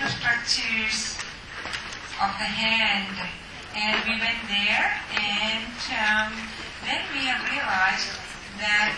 internal structures of the hand. And we went there, and then we have realized that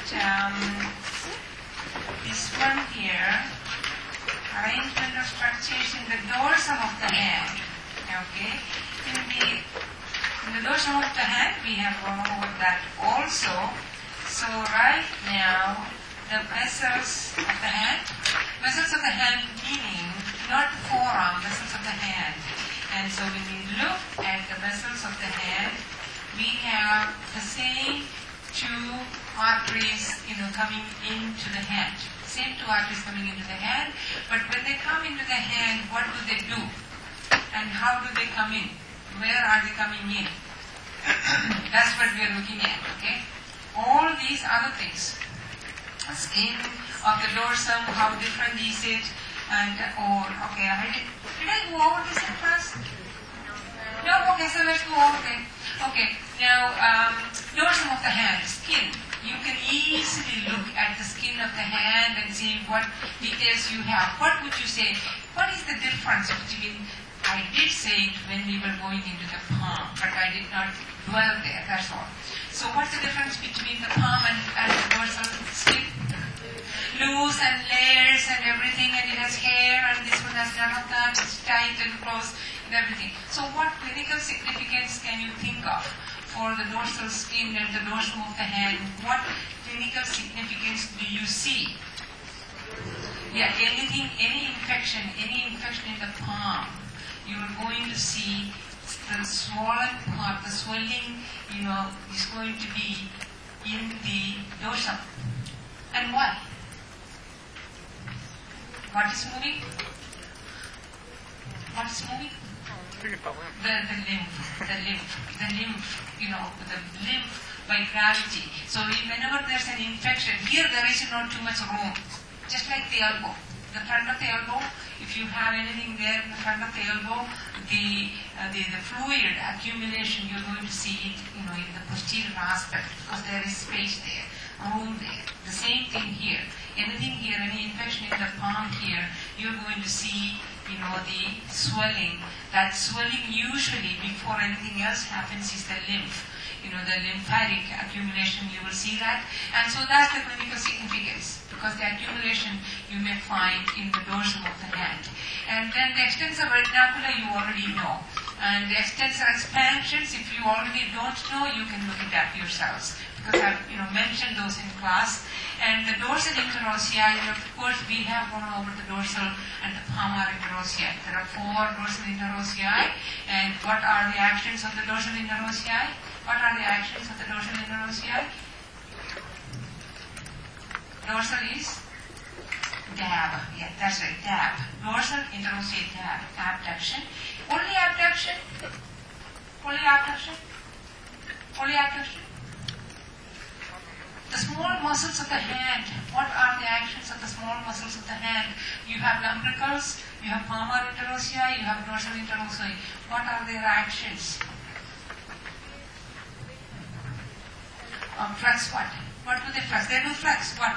this one here, arrangement of structures in the dorsum of the hand. Okay? In the dorsum of the hand, we have gone over that also. So right now, the vessels of the hand meaning not the forearm, vessels of the hand. And so when we look at the vessels of the hand, we have the same two arteries, coming into the hand. Same two arteries coming into the hand, but when they come into the hand, what do they do? And how do they come in? Where are they coming in? That's what we are looking at, okay? All these other things. Skin of the dorsum, how different is it? And, did I go over this in class? No, okay, so let's go over it. Okay, now, dorsum of the hand, skin. You can easily look at the skin of the hand and see what details you have. What would you say? What is the difference between, I did say it when we were going into the palm, but I did not dwell there, that's all. So what's the difference between the palm and the dorsal skin? Loose and layers and everything, and it has hair, and this one has none of that, it's tight and close and everything. So what clinical significance can you think of for the dorsal skin and the dorsum of the hand? What clinical significance do you see? Yeah, any infection in the palm, you are going to see the swollen part, the swelling, is going to be in the dorsum. And why? What is moving? What is moving? The lymph by gravity. So whenever there's an infection, here there is not too much room. Just like the elbow. The front of the elbow, if you have anything there in the front of the elbow, the fluid accumulation, you're going to see it, in the posterior aspect, because there is space there, room there. The same thing here. Anything here, any infection in the palm here, you're going to see, the swelling. That swelling usually, before anything else happens, is the lymph. The lymphatic accumulation, you will see that. And so that's the clinical significance, because the accumulation you may find in the dorsum of the hand. And then the extensor retinaculum you already know. And the extensor expansions, if you already don't know, you can look it up yourselves, because I've mentioned those in class. And the dorsal interossei, of course, we have gone over the dorsal and the palmar interossei. There are 4 dorsal interossei. And what are the actions of the dorsal interossei? What are the actions of the dorsal interossei? Dorsal is dab. Yeah, that's right, dab. Dorsal interossei dab. Abduction. Only abduction? Only abduction? Only abduction? The small muscles of the hand, what are the actions of the small muscles of the hand? You have lumbricals, you have palmar interossei, you have dorsal interossei. What are their actions? Flex what? What do they flex? They do flex what?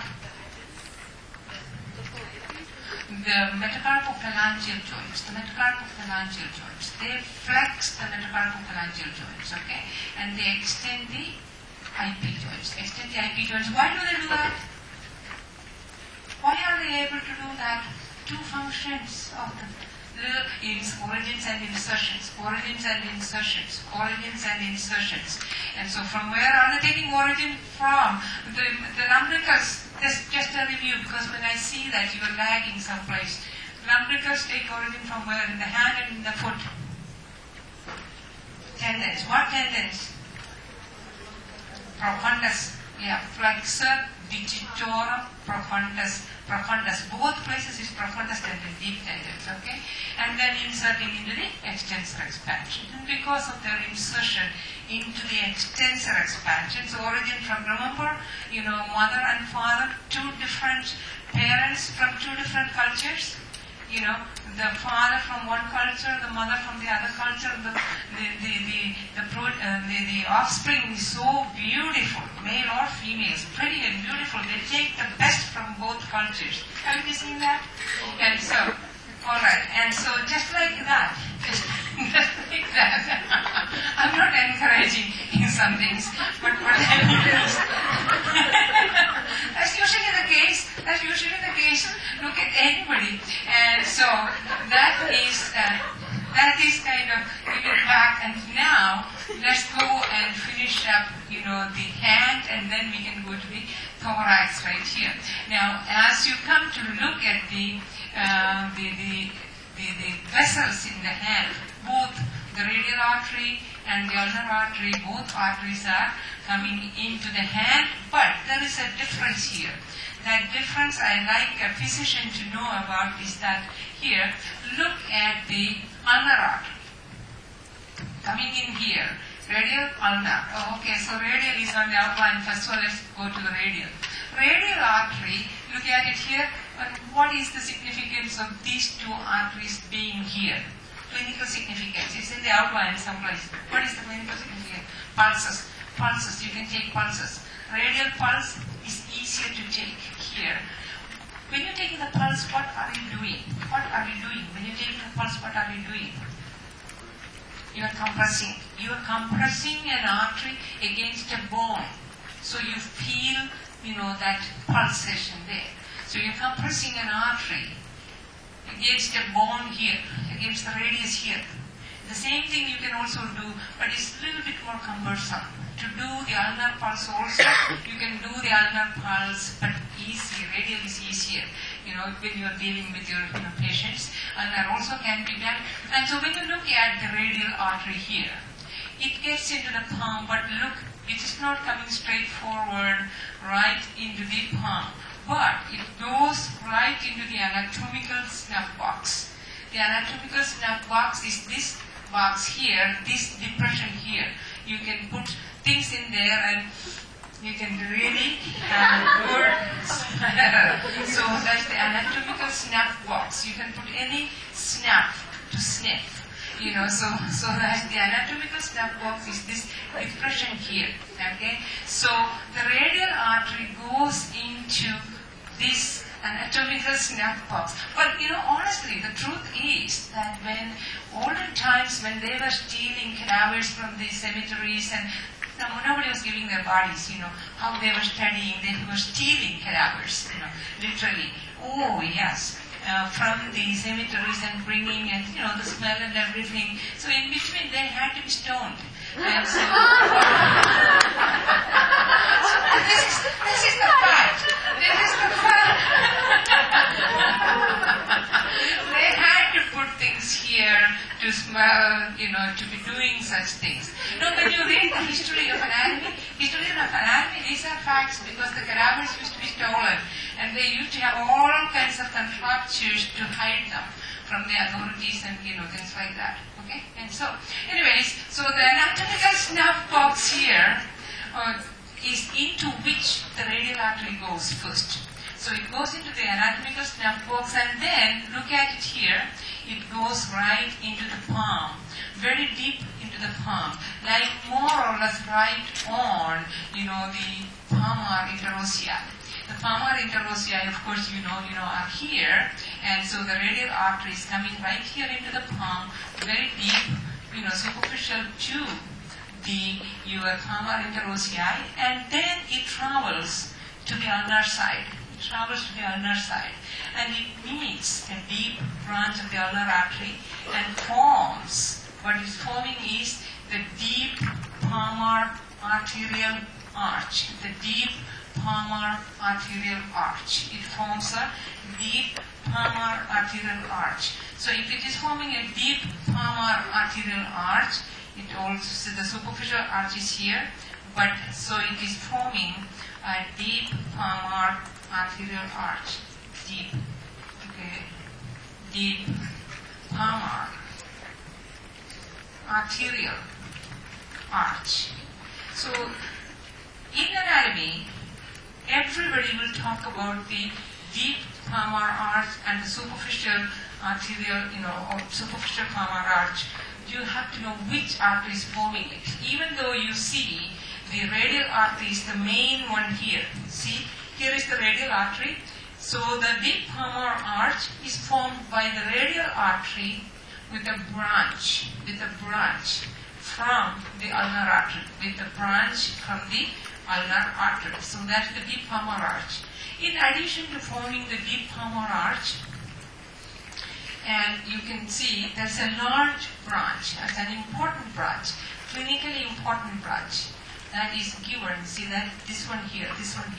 The metacarpophalangeal joints. The metacarpophalangeal joints. They flex the metacarpophalangeal joints, okay? And they extend the IP joints. Extend the IP joints. Why do they do that? Why are they able to do that? 2 functions of the origins and insertions. Origins and insertions. Origins and insertions. And so from where are they taking origin from? The lumbricals, just a review, because when I see that you are lagging someplace. Lumbricals take origin from where? In the hand and in the foot. Tendons. What tendons? Profundus. Yeah, flexor digitorum profundus. Profundus. Both places is profundus tendon, deep tendons, okay? And then inserting into the extensor expansion. And because of their insertion into the extensor expansion, so origin from, remember, mother and father, 2 different parents from 2 different cultures. The father from one culture, the mother from the other culture, the offspring is so beautiful, male or female, pretty and beautiful. They take the best from both cultures. Have you seen that? And so, alright, and so some things, but that's usually the case. That's usually the case. Look at anybody, and so that is kind of giving back. And now let's go and finish up, the hand, and then we can go to the thorax right here. Now, as you come to look at the vessels in the hand, both the radial artery and the ulnar artery, both arteries are coming into the hand, but there is a difference here. That difference I like a physician to know about is that here, look at the ulnar artery coming in here. Radial, ulnar. Oh, okay, so radial is on the outline first, so let's go to the radial. Radial artery, look at it here, but what is the significance of these two arteries being here? Clinical significance. It's in the outline someplace. What is the clinical significance? Pulses. Pulses. You can take pulses. Radial pulse is easier to take here. When you're taking the pulse, what are you doing? What are you doing? When you're taking the pulse, what are you doing? You are compressing. You are compressing an artery against a bone. So you feel, that pulsation there. So you're compressing an artery against a bone here, against the radius here. The same thing you can also do, but it's a little bit more cumbersome. To do the ulnar pulse also, you can do the ulnar pulse, but radial is easier, when you're dealing with your patients. Ulnar also can be done. And so when you look at the radial artery here, it gets into the palm, but look, it is not coming straight forward right into the palm, but it goes right into the anatomical snuff box. The anatomical snuff box is this box here, this depression here. You can put things in there and you can really have a good smell. So that's the anatomical snuff box. You can put any snuff to sniff. So that's the anatomical snuff box is this depression here. Okay? So the radial artery goes into this anatomical snuff box. But honestly, the truth is that when olden times when they were stealing cadavers from the cemeteries and nobody was giving their bodies, how they were studying, they were stealing cadavers, literally. Oh, yes. From the cemeteries and bringing and, the smell and everything. So in between they had to be stoned. And so, this is the fact. This is the fact. They had to put things here to smell, to be doing such things. When you read the history of anatomy, these are facts because the cadavers used to be stolen. And they used to have all kinds of contrivance to hide them from the authorities and, things like that. Okay? And so, anyways, so the anatomical snuff box here is into which the radial artery goes first. So it goes into the anatomical snuff box and then, look at it here, it goes right into the palm, very deep into the palm, like more or less right on, the palmar interossei. The palmar interossei, of course, are here, and so the radial artery is coming right here into the palm, very deep, superficial to your palmar interossei, and then it travels to the ulnar side. It travels to the ulnar side, and it meets a deep branch of the ulnar artery and forms. What is forming is the deep palmar arterial arch. The deep palmar arterial arch. It forms a deep palmar arterial arch. So if it is forming a deep palmar arterial arch, it also, the superficial arch is here, but so it is forming a deep palmar arterial arch. Deep, okay, deep palmar arterial arch. So in anatomy, everybody will talk about the deep palmar arch and the superficial arterial, or superficial palmar arch. You have to know which artery is forming it. Even though you see the radial artery is the main one here. See, here is the radial artery. So the deep palmar arch is formed by the radial artery with a branch from the ulnar artery, with the branch from the ulnar artery. So that's the deep palmar arch. In addition to forming the deep palmar arch, and you can see there's a large branch, as an important branch, clinically important branch, that is given. See that this one here,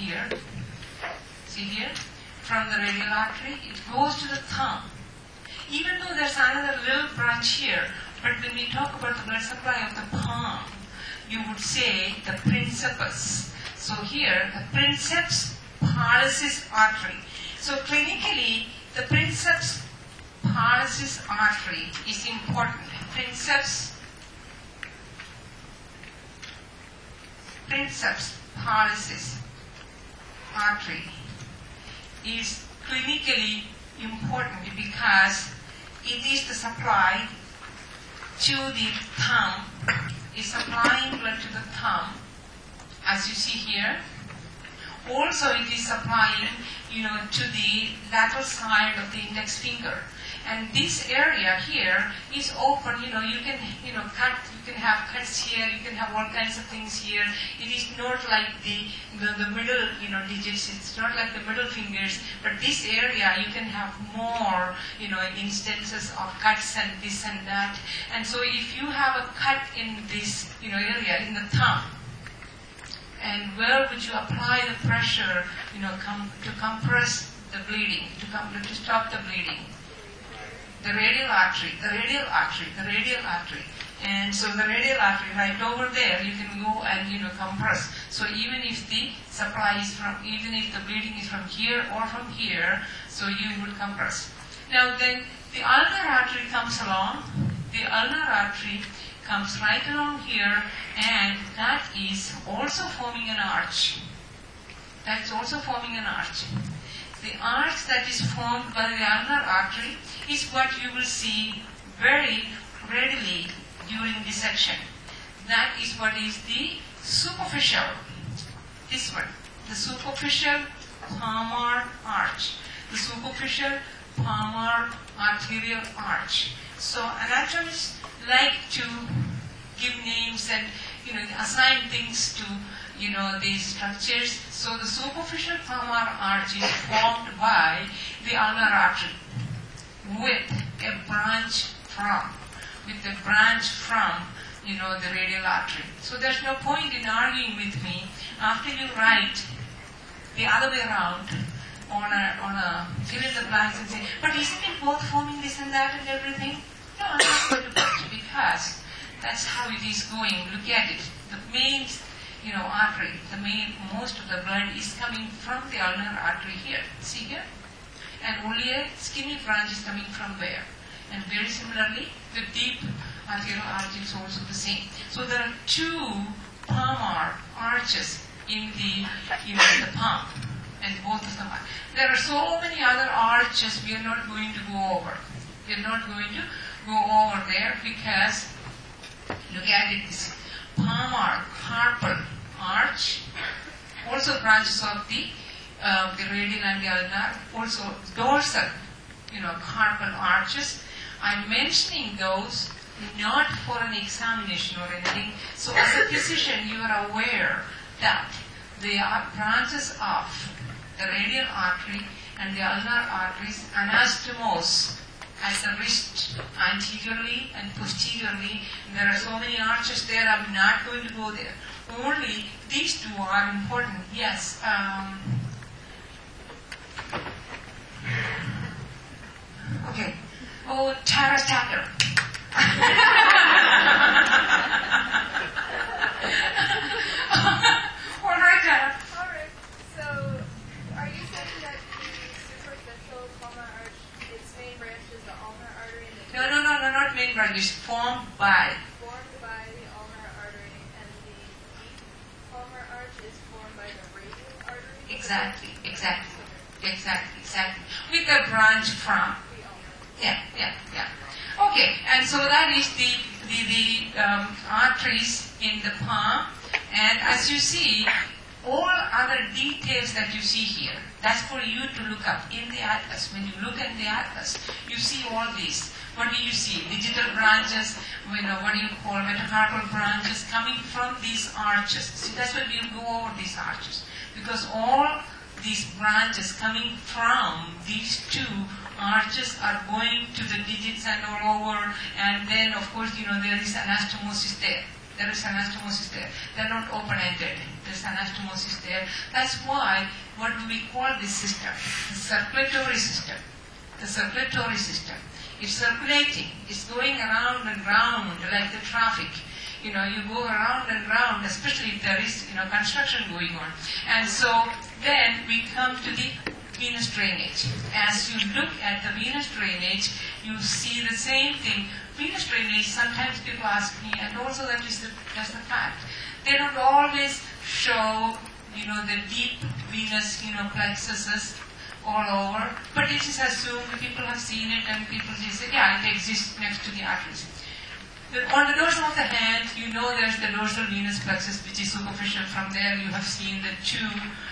see here, from the radial artery, it goes to the thumb. Even though there's another little branch here, but when we talk about the blood supply of the palm, you would say the princeps. So here, the princeps pollicis artery. So clinically, the princeps pollicis artery is important. Princeps pollicis artery is clinically important because it is the supply to the thumb, is supplying blood to the thumb, as you see here. Also, it is supplying, to the lateral side of the index finger. And this area here is open, you can, cut, you can have cuts here, you can have all kinds of things here. It is not like the middle, digits, it's not like the middle fingers, but this area you can have more, instances of cuts and this and that. And so if you have a cut in this, area, in the thumb, and where would you apply the pressure, to compress the bleeding, to stop the bleeding? The radial artery. And so the radial artery, right over there, you can go and, compress. So even if the supply is even if the bleeding is from here or from here, so you would compress. Now then, the ulnar artery comes along. The ulnar artery comes right along here, and that is also forming an arch. That's also forming an arch. The arch that is formed by the ulnar artery is what you will see very readily during dissection. That is what is the superficial, this one, the superficial palmar arch, the superficial palmar arterial arch. So anatomists like to give names and assign things to these structures. So the superficial palmar arch is formed by the ulnar artery with a branch from the radial artery. So there's no point in arguing with me after you write the other way around on a fill in the blanks and say, but isn't it both forming this and that and everything? No, I'm not going to put it because that's how it is going. Look at it. The main artery, most of the blood is coming from the ulnar artery here. See here? And only a skinny branch is coming from there. And very similarly, the deep arterial arch is also the same. So there are two palmar arches in the palm, and both of them are. There are so many other arches we are not going to go over. We are not going to go over there because, look at it, this palmar carpal arch, also branches of the radial and the ulnar, also dorsal, carpal arches. I'm mentioning those not for an examination or anything. So as a physician, you are aware that they are branches of the radial artery and the ulnar arteries, anastomose at the wrist, anteriorly and posteriorly. There are so many arches there, I'm not going to go there. Only these two are important. Yes. Okay. Oh, Tara Tatter. All right, Tara. All right. So, are you saying that the superficial palmar arch, its main branch is the ulnar artery? And No, not main branch. It's formed by the ulnar artery, and the deep palmar arch is formed by the radial artery? Exactly. With a branch from. Yeah. Okay, and so that is the arteries in the palm, and as you see, all other details that you see here, that's for you to look up in the atlas. When you look at the atlas, you see all these. What do you see? Digital branches, what do you call metacarpal branches coming from these arches. See, that's why we'll go over these arches. Because all these branches coming from these two arches are going to the digits and all over, and then of course, there is anastomosis there. There is anastomosis there. They're not open-ended. There's anastomosis there. That's why, what do we call this system? The circulatory system. The circulatory system. It's circulating. It's going around and round like the traffic. You go around and round, especially if there is, construction going on. And so then we come to the venous drainage. As you look at the venous drainage, you see the same thing. Venous drainage, sometimes people ask me, and also that's the fact. They don't always show, the deep venous, plexuses all over, but it is assumed people have seen it and people say, yeah, it exists next to the arteries. On the dorsum of the hand, there's the dorsal venous plexus, which is superficial. From there, you have seen the two,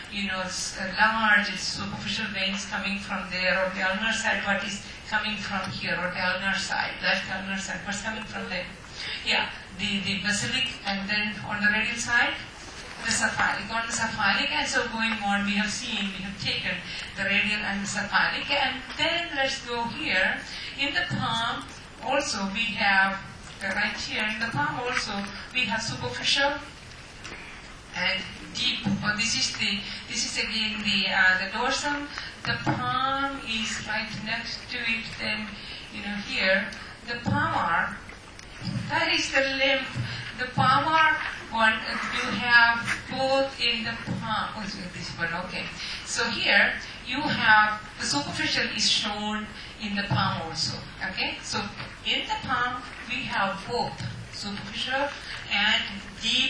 large superficial veins coming from there, or the ulnar side, what is coming from here, or the ulnar side, left ulnar side, what's coming from there? Yeah, the basilic, and then on the radial side, the cephalic. On the cephalic, and so going on, we have taken the radial and the cephalic, and then let's go here. In the palm, also we have, right here, in the palm also, we have superficial and deep. This is again the dorsum. The palm is right next to it. Then here the palmar. That is the lymph. The palmar one you have both in the palm. Oh, this one. Okay. So here you have the superficial is shown in the palm also. Okay. So in the palm we have both superficial and deep,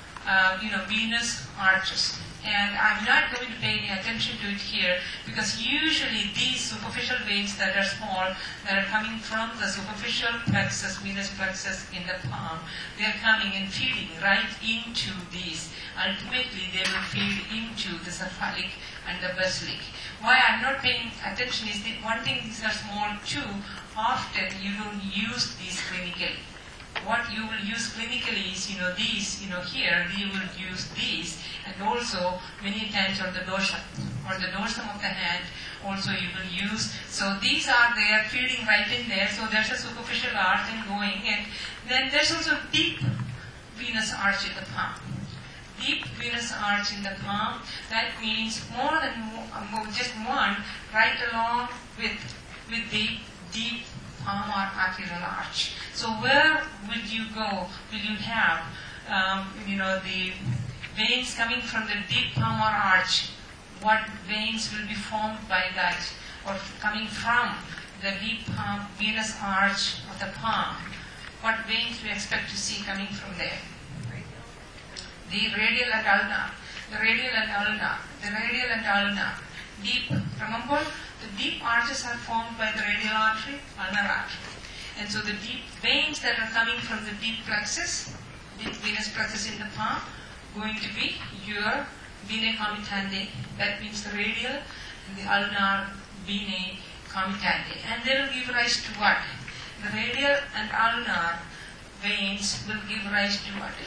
venous arches. And I'm not going to pay any attention to it here because usually these superficial veins that are small, that are coming from the superficial plexus, venous plexus in the palm, they are coming and feeding right into these. Ultimately, they will feed into the cephalic and the basilic. Why I'm not paying attention is that one thing, these are small too. Often you don't use these clinically. What you will use clinically is, these, here, you will use these, and also many times on the dorsum, or the dorsum of the hand, also you will use. So these are there, feeding right in there, so there's a superficial arch and going, and then there's also deep venous arch in the palm. Deep venous arch in the palm, that means more than just one, right along with the deep palmar arterial arch. So where would you go? Will you have, the veins coming from the deep palmar arch? What veins will be formed by that, or coming from the deep venous arch of the palm? What veins do you expect to see coming from there? The radial and ulnar. The radial and ulnar. The radial and ulnar. Deep. Remember, the deep arches are formed by the radial artery, ulnar artery. And so the deep veins that are coming from the deep plexus, deep venous plexus in the palm, going to be your venae comitandi. That means the radial and the ulnar venae comitandi. And they will give rise to what? The radial and ulnar veins will give rise to what?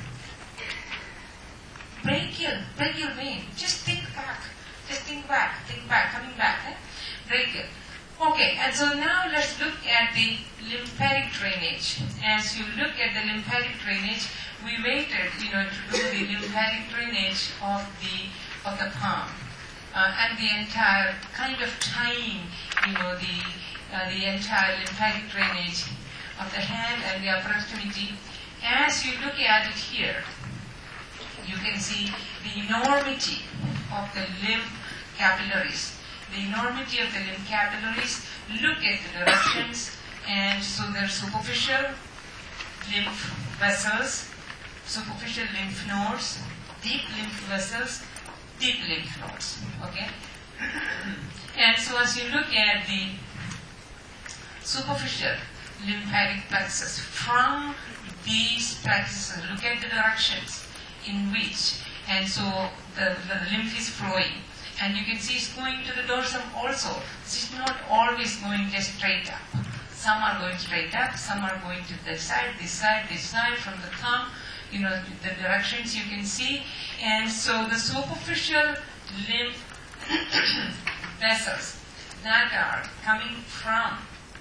Brachial vein. Just think back, coming back. Brachial. Okay, and so now let's look at the lymphatic drainage. As you look at the lymphatic drainage, we waited, to do the lymphatic drainage of the palm, and the entire kind of tying, the entire lymphatic drainage of the hand and the upper extremity. As you look at it here, you can see the enormity of the lymph capillaries. The enormity of the lymph capillaries. Look at the directions, and so there's superficial lymph vessels, superficial lymph nodes, deep lymph vessels, deep lymph nodes. Okay? And so as you look at the superficial lymphatic plexus, from these plexuses, look at the directions in which and so the lymph is flowing. And you can see it's going to the dorsum also. It's not always going just straight up. Some are going straight up, some are going to this side, this side, this side, from the thumb, the directions you can see. And so the superficial lymph vessels that are coming from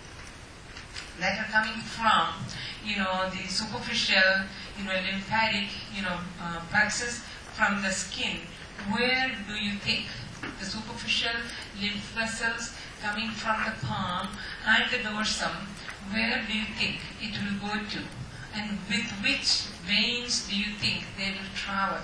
the superficial, lymphatic, plexus from the skin, where do you think the superficial lymph vessels coming from the palm and the dorsum, where do you think it will go to? And with which veins do you think they will travel?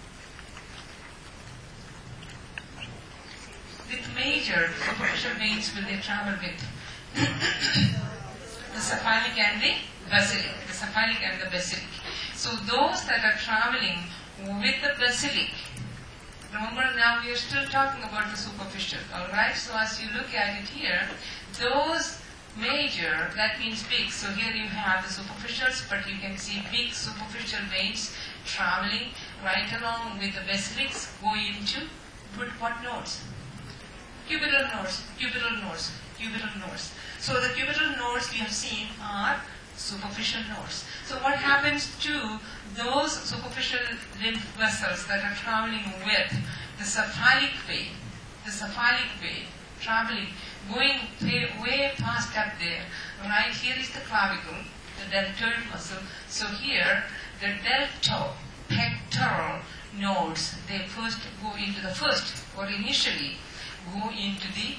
With major superficial veins will they travel with? The cephalic and the basilic. The cephalic and the basilic. So those that are traveling with the basilic, remember now we are still talking about the superficial, alright? So as you look at it here, those major, that means big. So here you have the superficials, but you can see big superficial veins traveling right along with the basilics going into what nodes? Cubital nodes, cubital nodes, cubital nodes. So the cubital nodes we have seen are superficial nodes. So what happens to those superficial lymph vessels that are traveling with the cephalic vein, traveling, going way past up there. Right here is the clavicle, the deltoid muscle. So here, the deltopectoral nodes, they first go into initially go into the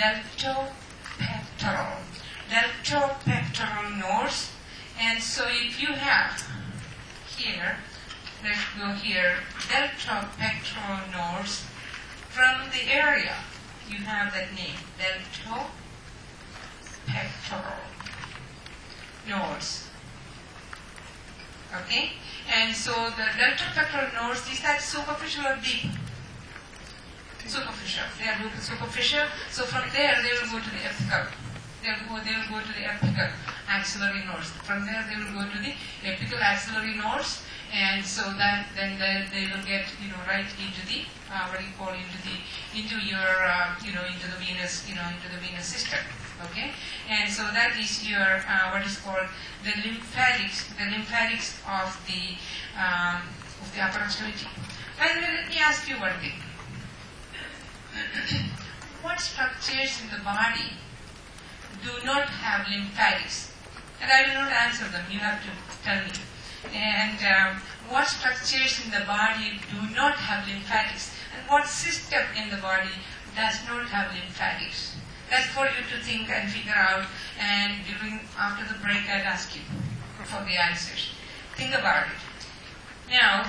deltopectoral nodes. And so if you have here, let's go here, deltopectoral nodes, from the area, you have that name, deltopectoral nodes. Okay? And so the deltopectoral nodes, is that superficial or deep? Superficial. They are superficial. So from there, they will go to the apical. They will go to the apical axillary nodes. From there, they will go to the apical axillary nodes, and so that then they will get right into the into the venous system. Okay, and so that is your what is called the lymphatics of the upper extremity. And let me ask you one thing. What structures in the body do not have lymphatics? And I will not answer them, you have to tell me. And what structures in the body do not have lymphatics? And what system in the body does not have lymphatics? That's for you to think and figure out, and after the break I'll ask you for the answers. Think about it. Now,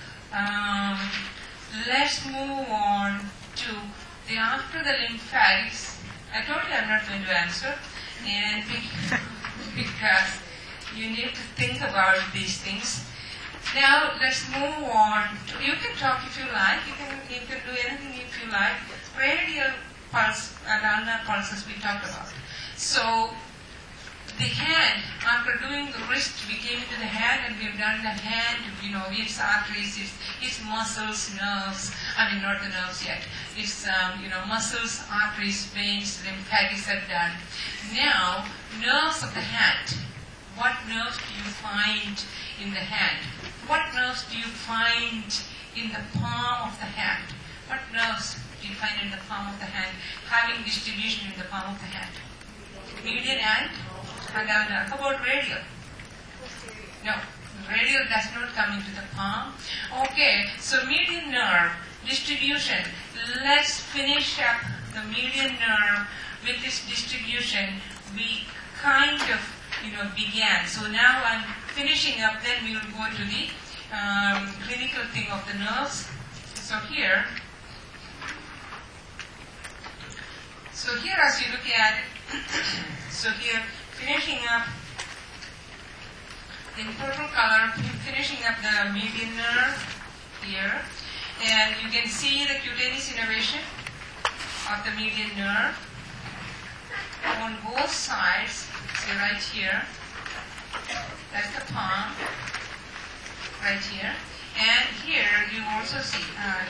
let's move on to after the lymphatics. I told you I'm not going to answer, and because you need to think about these things. Now let's move on. You can talk if you like. You can do anything if you like. Radial pulse and ulnar pulses we talked about. So the hand, after doing the wrist, we came to the hand, and we've done the hand, its arteries, its muscles, nerves, not the nerves yet. It's, muscles, arteries, veins, lymphatics are done. Now, nerves of the hand. What nerves do you find in the hand? What nerves do you find in the palm of the hand? What nerves do you find in the palm of the hand, having distribution in the palm of the hand? Median and ulnar. How about radial? No, radial does not come into the palm. Okay, so median nerve distribution. Let's finish up the median nerve with this distribution. We kind of, began. So now I'm finishing up. Then we will go to the clinical thing of the nerves. So here, as you look at it, so here, finishing up in purple color, finishing up the median nerve here, and you can see the cutaneous innervation of the median nerve on both sides. So right here, that's the palm, right here, And here you also see,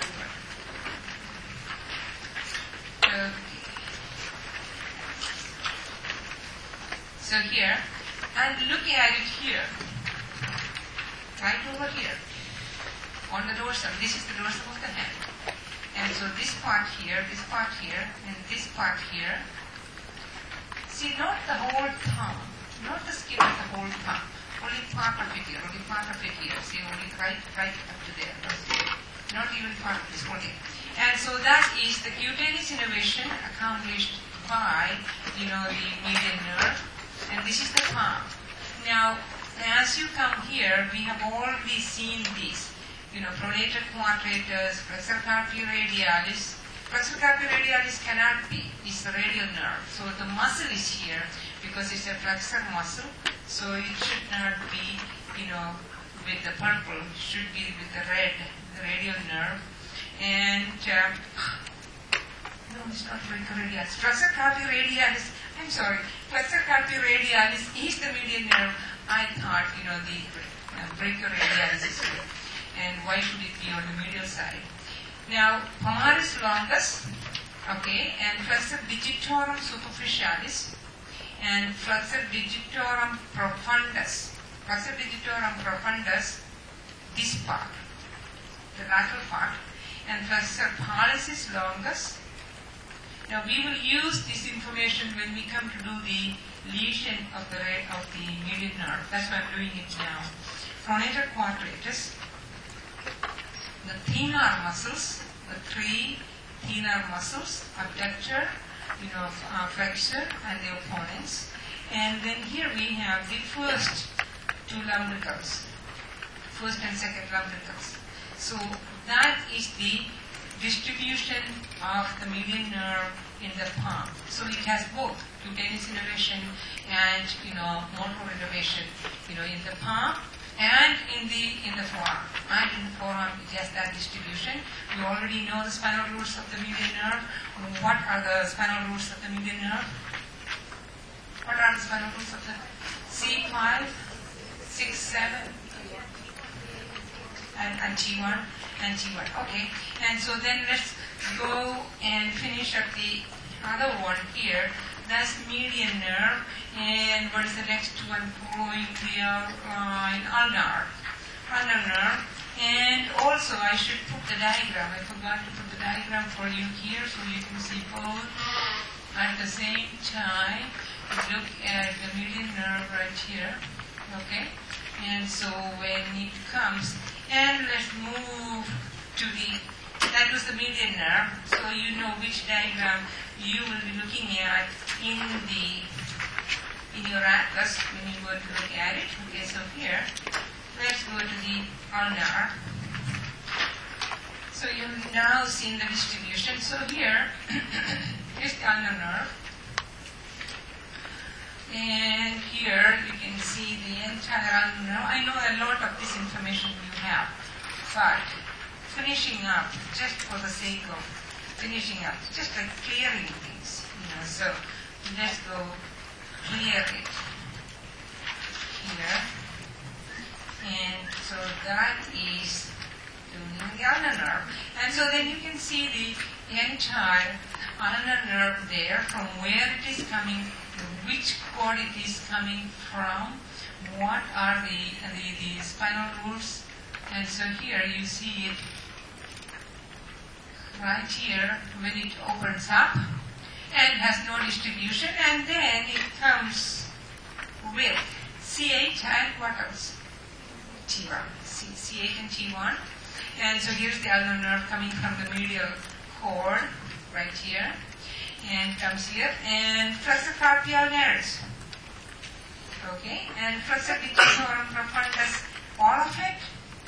so here, and look at it here, right over here, on the dorsum. This is the dorsum of the hand. And so this part here, and this part here. See, not the whole thumb, not the skin of the whole thumb. Only part of it here, See, only right up to there. Not even part of this, only. And so that is the cutaneous innervation accomplished by, the median nerve. And this is the palm. Now, as you come here, we have already seen these. Pronator quadratus, flexor carpi radialis. Flexor carpi radialis cannot be. It's the radial nerve. So the muscle is here because it's a flexor muscle. So it should not be, with the purple. It should be with the red, the radial nerve. And, no, it's not flexor radialis. Flexor carpi radialis, I'm sorry. Flexor carpi radialis is the median nerve. I thought, the brachioradialis is here. And why should it be on the medial side? Now, palmaris longus, okay, and flexor digitorum superficialis, and flexor digitorum profundus. Flexor digitorum profundus, this part, the lateral part, and flexor pollicis longus. Now, we will use this information when we come to do the lesion of the median nerve. That's why I'm doing it now. Pronator quadratus. The thenar muscles, the three thenar muscles, abductor, flexor, and the opponents. And then here we have the first two lumbricals, first and second lumbricals. So that is the distribution of the median nerve in the palm. So it has both cutaneous innervation and motor innervation, in the palm and in the forearm. And in the forearm it has that distribution. We already know the spinal roots of the median nerve. What are the spinal roots of the median nerve? What are the spinal roots of the C5, 6, 7, and T1 and T1. Okay. And so then let's go and finish up the other one here. That's median nerve. And what is the next one going here? In ulnar. Ulnar nerve. And also I should put the diagram. I forgot to put the diagram for you here so you can see both at the same time. Look at the median nerve right here. Okay. And so when it comes, and let's move to that was the median nerve, so you know which diagram you will be looking at in your atlas when you go to look at it. Okay, so here, let's go to the ulnar. So you've now seen the distribution. So here, here's the ulnar nerve. And here you can see the entire ulnar nerve. I know a lot of this information you have, but finishing up, just for the sake of finishing up, just like clearing things, so let's go clear it here. And so that is doing the ulnar nerve. And so then you can see the entire ulnar nerve there, from where it is coming, which cord it is coming from, what are the spinal roots. And so here you see it right here when it opens up and has no distribution, and then it comes with C8 and what else? T1. C8 and T1. And so here's the ulnar nerve coming from the medial cord right here and comes here, and flexor carpi ulnaris. Okay, and flexor digitorum profundus, all of it?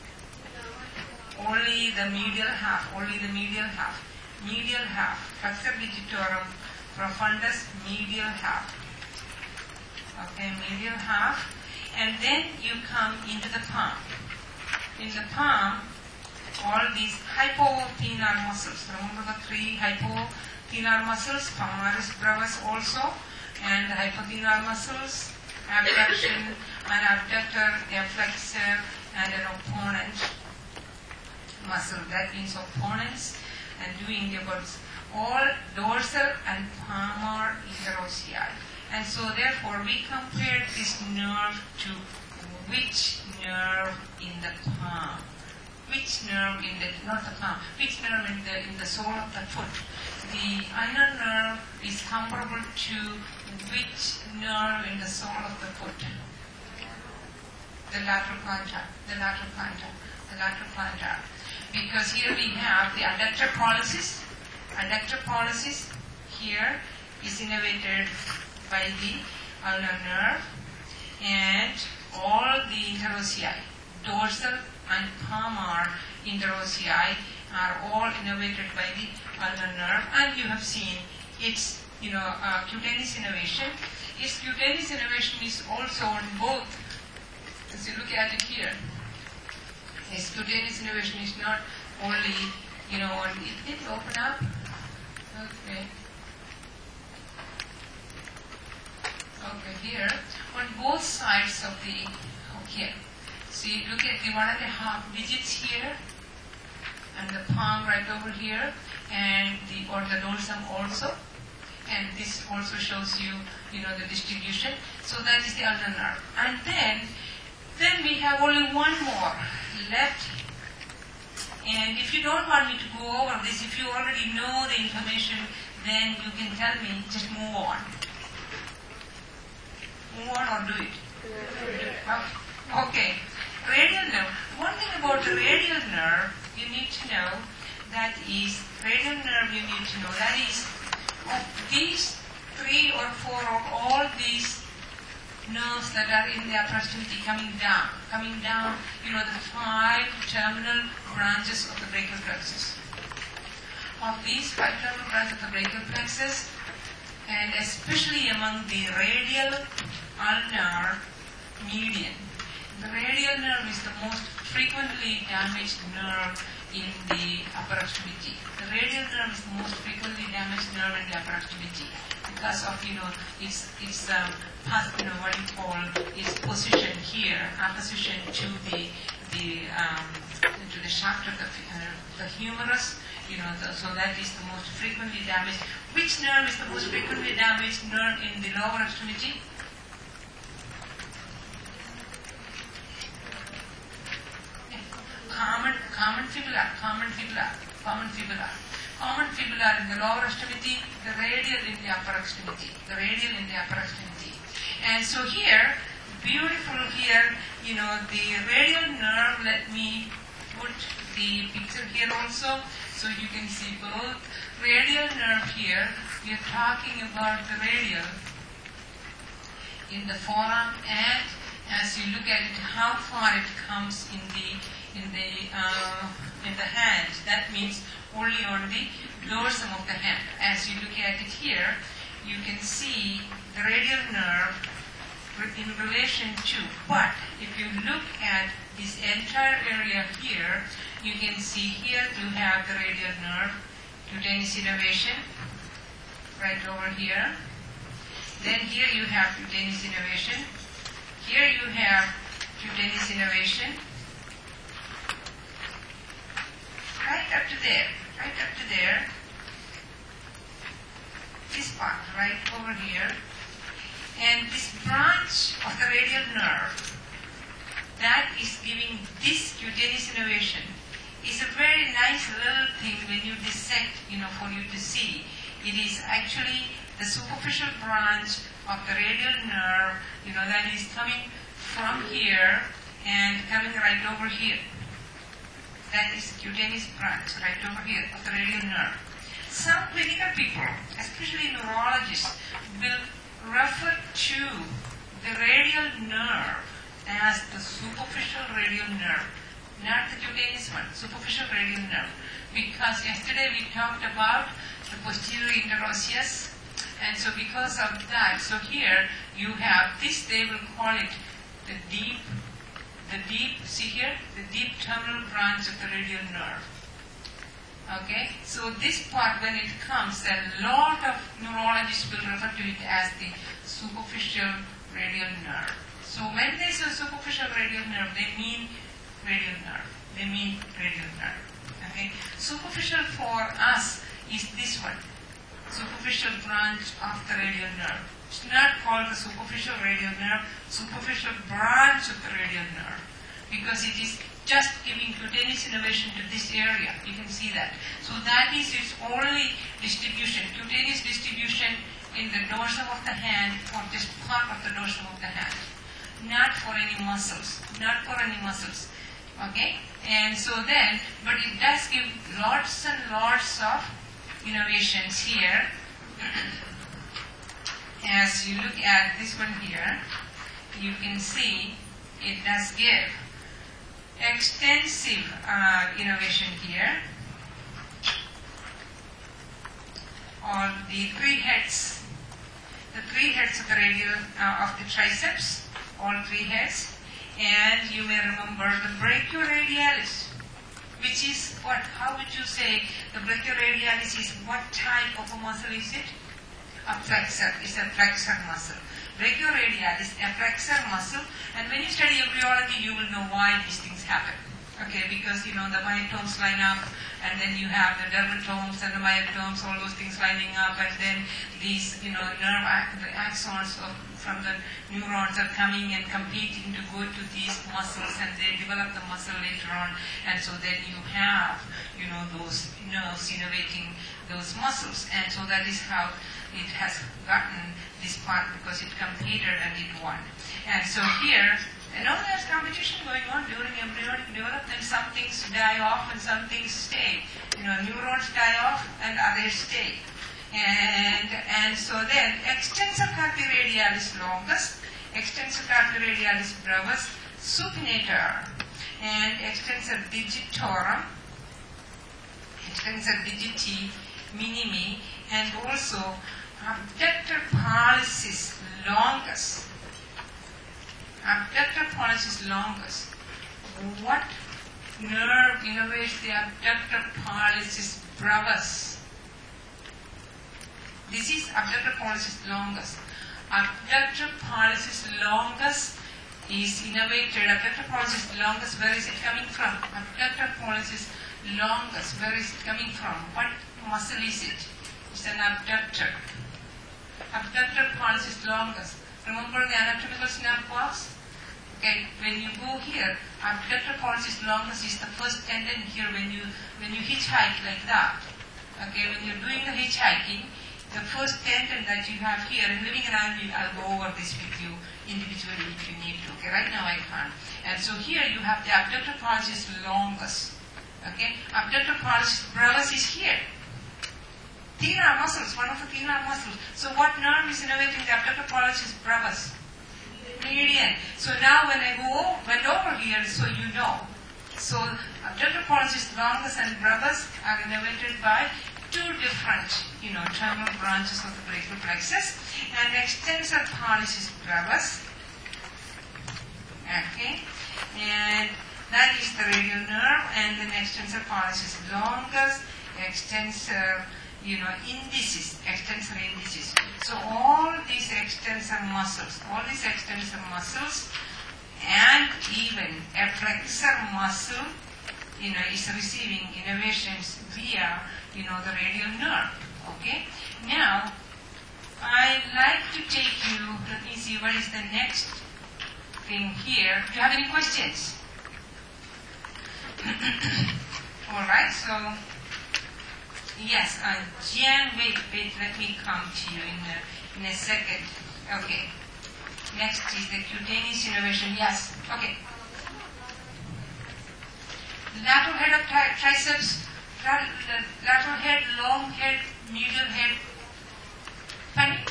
Only the medial half, medial half, flexor digitorum profundus, medial half. Okay, medial half. And then you come into the palm. In the palm, all these hypothenar muscles. Remember the three hypothenar muscles, palmaris brevis also, and the hypothenar muscles, abduction, an abductor, a flexor, and an opponent. muscle, that means opponents, and doing about all dorsal and palmar interossei. And so therefore we compare this nerve to which nerve in the palm, which nerve in the, not the palm, which nerve in the sole of the foot. The ulnar nerve is comparable to which nerve in the sole of the foot? The lateral plantar, the lateral plantar, the lateral plantar. Because here we have the adductor pollicis. Adductor pollicis here is innervated by the ulnar nerve, and all the interossei, dorsal and palmar interossei, are all innervated by the ulnar nerve. And you have seen its, cutaneous innervation. Its cutaneous innervation is also on both. As you look at it here, its cutaneous innervation is not only, on it open up. Okay. Okay, here, on both sides of the, okay. See, look at the 1.5 digits here, and the palm right over here, and the dorsum also. And this also shows you, the distribution. So that is the ulnar nerve. And then we have only one more left. And if you don't want me to go over this, if you already know the information, then you can tell me, just move on. Move on or do it? Okay. Radial nerve. One thing about the radial nerve, you need to know, that is, radial nerve you need to know, that is, of these 3 or 4 of all these nerves that are in the upper extremity coming down, the 5 terminal branches of the brachial plexus. Of these 5 terminal branches of the brachial plexus, and especially among the radial ulnar median, the radial nerve is the most frequently damaged nerve in the upper extremity. The radial nerve is the most frequently damaged nerve in the upper extremity because of its its position here, opposition to the shaft of the humerus. So that is the most frequently damaged. Which nerve is the most frequently damaged nerve in the lower extremity? Common fibular in the lower extremity, the radial in the upper extremity. And so here, beautiful here, the radial nerve, let me put the picture here also, so you can see both. Radial nerve here, we are talking about the radial in the forearm, and as you look at it, how far it comes in the hand. That means only on the dorsum of the hand. As you look at it here, you can see the radial nerve in relation to. But if you look at this entire area here, you can see here you have the radial nerve, cutaneous innervation, right over here. Then here you have cutaneous innervation. Here you have cutaneous innervation. Right up to there. This part, right over here. And this branch of the radial nerve that is giving this cutaneous innervation is a very nice little thing when you dissect, for you to see. It is actually the superficial branch of the radial nerve, that is coming from here and coming right over here. That is cutaneous branch right over here of the radial nerve. Some clinical people, especially neurologists, will refer to the radial nerve as the superficial radial nerve, not the cutaneous one, superficial radial nerve. Because yesterday we talked about the posterior interosseous, and so because of that, so here you have this, they will call it the deep, see here, the deep terminal branch of the radial nerve. Okay, so this part, when it comes, a lot of neurologists will refer to it as the superficial radial nerve. So when they say superficial radial nerve, they mean radial nerve. Okay? Superficial for us is this one, superficial branch of the radial nerve. It's not called the superficial radial nerve, superficial branch of the radial nerve, because it is just giving cutaneous innervation to this area. You can see that. So that is its only distribution, cutaneous distribution in the dorsum of the hand, or just part of the dorsum of the hand. Not for any muscles. Not for any muscles. Okay? And so then, but it does give lots and lots of innervations here. As you look at this one here, you can see it does give extensive innervation here. On the three heads of the radial of the triceps, all three heads, and you may remember the brachioradialis, which is what? How would you say the brachioradialis is? What type of a muscle is it? A flexor. It's a flexor muscle. Brachioradialis, a flexor muscle, and when you study embryology, you will know why these things happen. Okay, because the myotomes line up, and then you have the dermatomes and the myotomes, all those things lining up, and then these nerve axons from the neurons are coming and competing to go to these muscles, and they develop the muscle later on, and so then you have those nerves innervating those muscles, and so that is how it has gotten this part, because it competed and it won. And so here, there's competition going on during embryonic development. Some things die off and some things stay. Neurons die off and others stay. And so then, extensor carpi radialis longus, extensor carpi radialis brevis, supinator, and extensor digitorum, extensor digiti minimi, and also abductor pollicis longus. Abductor pollicis longus. What nerve innervates the abductor pollicis brevis? This is abductor pollicis longus. Abductor pollicis longus is innervated. Abductor pollicis longus, where is it coming from? Abductor pollicis longus, where is it coming from? What muscle is it? It's an abductor. Abductor pollicis longus. Remember the anatomical snap box? Okay, when you go here, abductor pollicis longus is the first tendon here when you hitchhike like that. Okay, when you're doing the hitchhiking, the first tendon that you have here, and living around you, I'll go over this with you individually if you need to. Okay, right now I can't. And so here you have the abductor pollicis longus. Okay, abductor pollicis brevis is here. Thenar muscles, one of the thenar muscles. So what nerve is innervating the abductor pollicis brevis? Median. So now when I went over here, so you know. So abductor pollicis longus and brevis are innervated by two different, terminal branches of the brachial plexus, and extensor pollicis brevis. Okay, and that is the radial nerve, and then extensor pollicis longus, extensor indicis, extensor indicis. So all these extensor muscles, and even a flexor muscle, is receiving innervations via, the radial nerve. Okay? Now, I'd like to take you, let me see what is the next thing here. Do you have any questions? Alright, so yes, Jan, wait, let me come to you in a second. Okay. Next is the cutaneous innervation. Yes. Okay. Lateral head of triceps, lateral head, long head, medial head. Funny.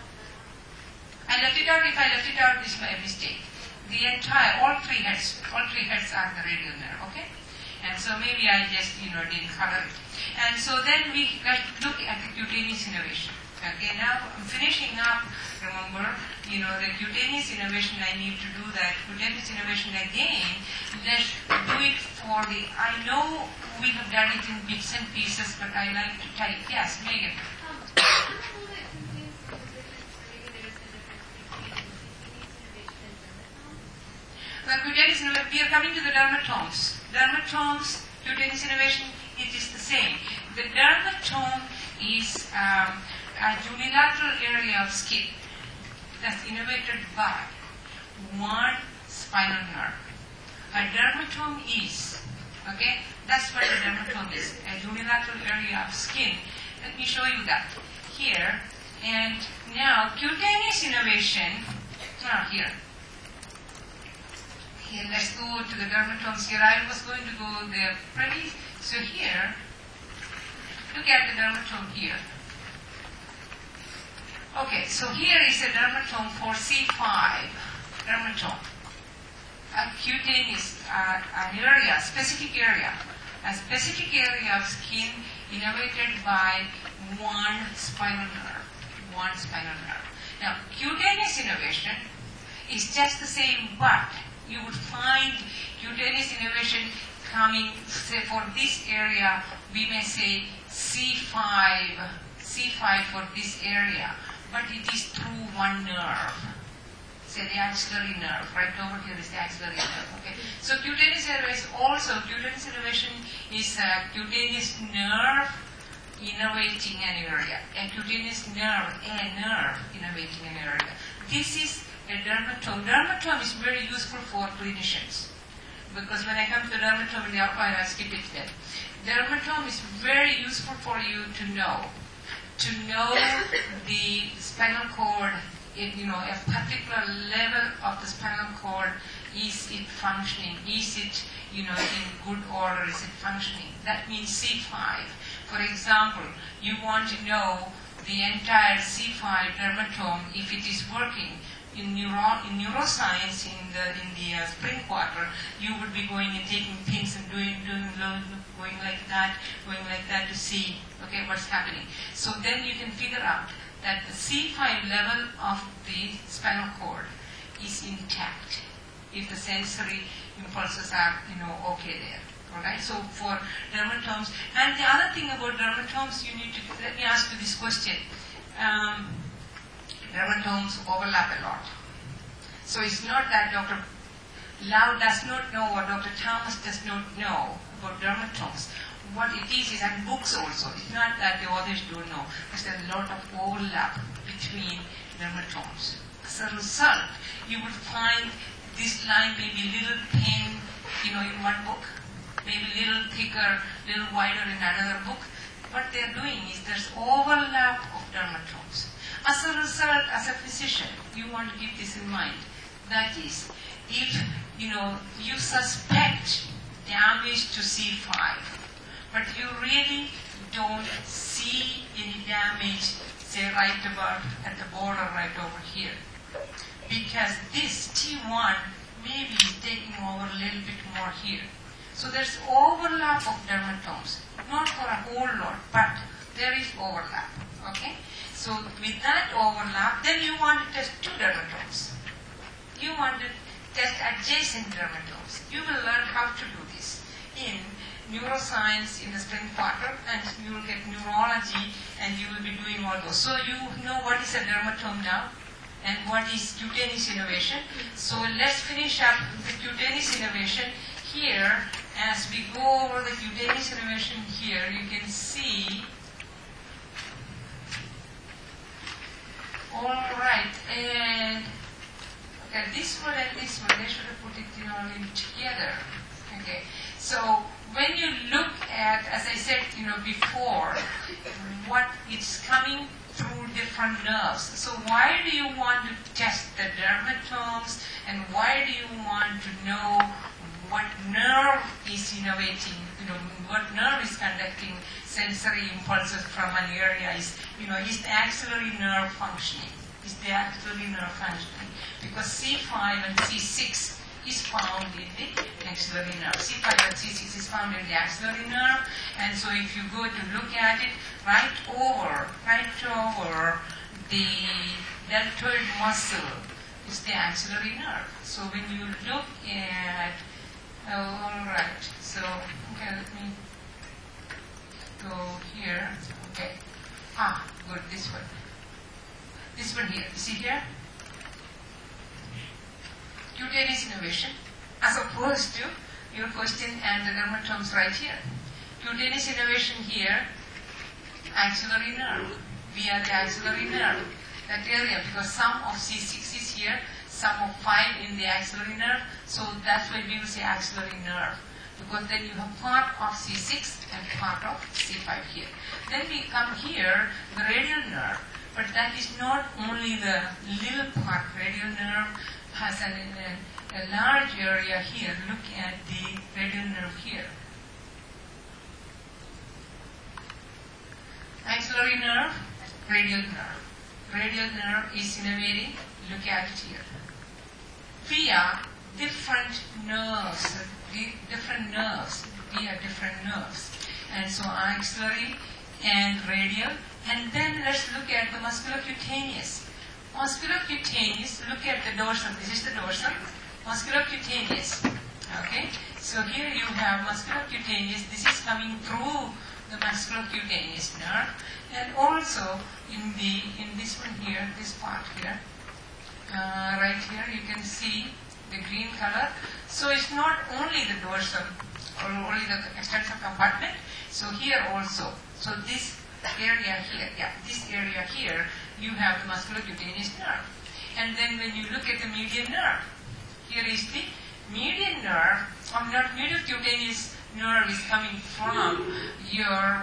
I left it out. If I left it out, this is my mistake. The entire, all three heads are the radial nerve. Okay. And so maybe I just, didn't cover it. And so then we look at the cutaneous innervation. Okay, now I'm finishing up, remember, the cutaneous innervation, I need to do that. Cutaneous innervation again, let's do it for I know we have done it in bits and pieces, but I like to type. Yes, Megan. Cutaneous innervation, we are coming to the dermatomes. Dermatomes, cutaneous innervation it is the same. The dermatome is a unilateral area of skin that's innervated by one spinal nerve. A dermatome is, okay, that's what a dermatome is, a unilateral area of skin. Let me show you that here. And now, cutaneous innervation, here. Here, let's go to the dermatomes here. I was going to go there pretty, so here, look at the dermatome here. Okay, so here is a dermatome for C5, dermatome. A cutaneous, an area, a specific area of skin innervated by one spinal nerve. Now, cutaneous innervation is just the same, but you would find cutaneous innervation coming, say, for this area, we may say C5 for this area, but it is through one nerve. Say the axillary nerve, right over here is the axillary nerve, okay? So cutaneous innervation is a cutaneous nerve innervating an area. A cutaneous nerve, innervating an area. This is a dermatome. Dermatome is very useful for clinicians, because when I come to dermatome in the outline, I'll skip it then. Dermatome is very useful for you to know the spinal cord. A particular level of the spinal cord, is it functioning? Is it, in good order? Is it functioning? That means C5. For example, you want to know the entire C5 dermatome if it is working. In neuroscience, in the spring quarter, you would be going and taking pins and going like that to see, okay, what's happening. So then you can figure out that the C5 level of the spinal cord is intact if the sensory impulses are, okay there. Alright, so for dermatomes, and the other thing about dermatomes, let me ask you this question. Dermatomes overlap a lot. So it's not that Dr. Lau does not know or Dr. Thomas does not know about dermatomes. What it is, and books also. It's not that the authors don't know. There's a lot of overlap between dermatomes. As a result, you would find this line may be a little thin, in one book, maybe a little thicker, a little wider in another book. What they're doing is there's overlap of dermatomes. As a result, as a physician, you want to keep this in mind. That is, if you suspect damage to C5, but you really don't see any damage, say right about at the border right over here, because this T1 maybe is taking over a little bit more here. So there's overlap of dermatomes, not for a whole lot, but there is overlap, okay? So with that overlap, then you want to test two dermatomes. You want to test adjacent dermatomes. You will learn how to do this in neuroscience in the spring quarter, and you will get neurology, and you will be doing all those. So you know what is a dermatome now, and what is cutaneous innervation. So let's finish up the cutaneous innervation here. As we go over the cutaneous innervation here, you can see. All right, and okay, this one and this one, they should have put it in together. Okay, so when you look at, as I said, before, what it's coming through different nerves. So why do you want to test the dermatomes, and why do you want to know what nerve is innervating, what nerve is conducting sensory impulses from an area? Is the axillary nerve functioning? Is the axillary nerve functioning? Because C5 and C6 is found in the axillary nerve. C5 and C6 is found in the axillary nerve, and so if you go to look at it, right over the deltoid muscle is the axillary nerve. So when you look at, all right, so okay, let me go here. Okay, good, this one. This one here, you see here? Cutaneous innervation, as opposed to your question and the dermatomes right here. cutaneous innervation here, axillary nerve. We are the axillary nerve, that area, because sum of C6 is here, sum of 5 in the axillary nerve, so that's why we will say axillary nerve. Because then you have part of C6 and part of C5 here. Then we come here, the radial nerve. But that is not only the little part. Radial nerve has a large area here. Look at the radial nerve here. Axillary nerve, radial nerve. Radial nerve is innervating. Look at it here. Via different nerves. Different nerves. Via different nerves. And so axillary and radial. And then let's look at the musculocutaneous. Musculocutaneous, look at the dorsum. This is the dorsum. Musculocutaneous. Okay? So here you have musculocutaneous. This is coming through the musculocutaneous nerve. And also in this one here, this part here, right here, you can see the green color. So it's not only the dorsum or only the extensor compartment. So here also. So this area here, this area here, you have the musculocutaneous nerve. And then when you look at the median nerve, here is the median nerve, not medial cutaneous nerve is coming from your,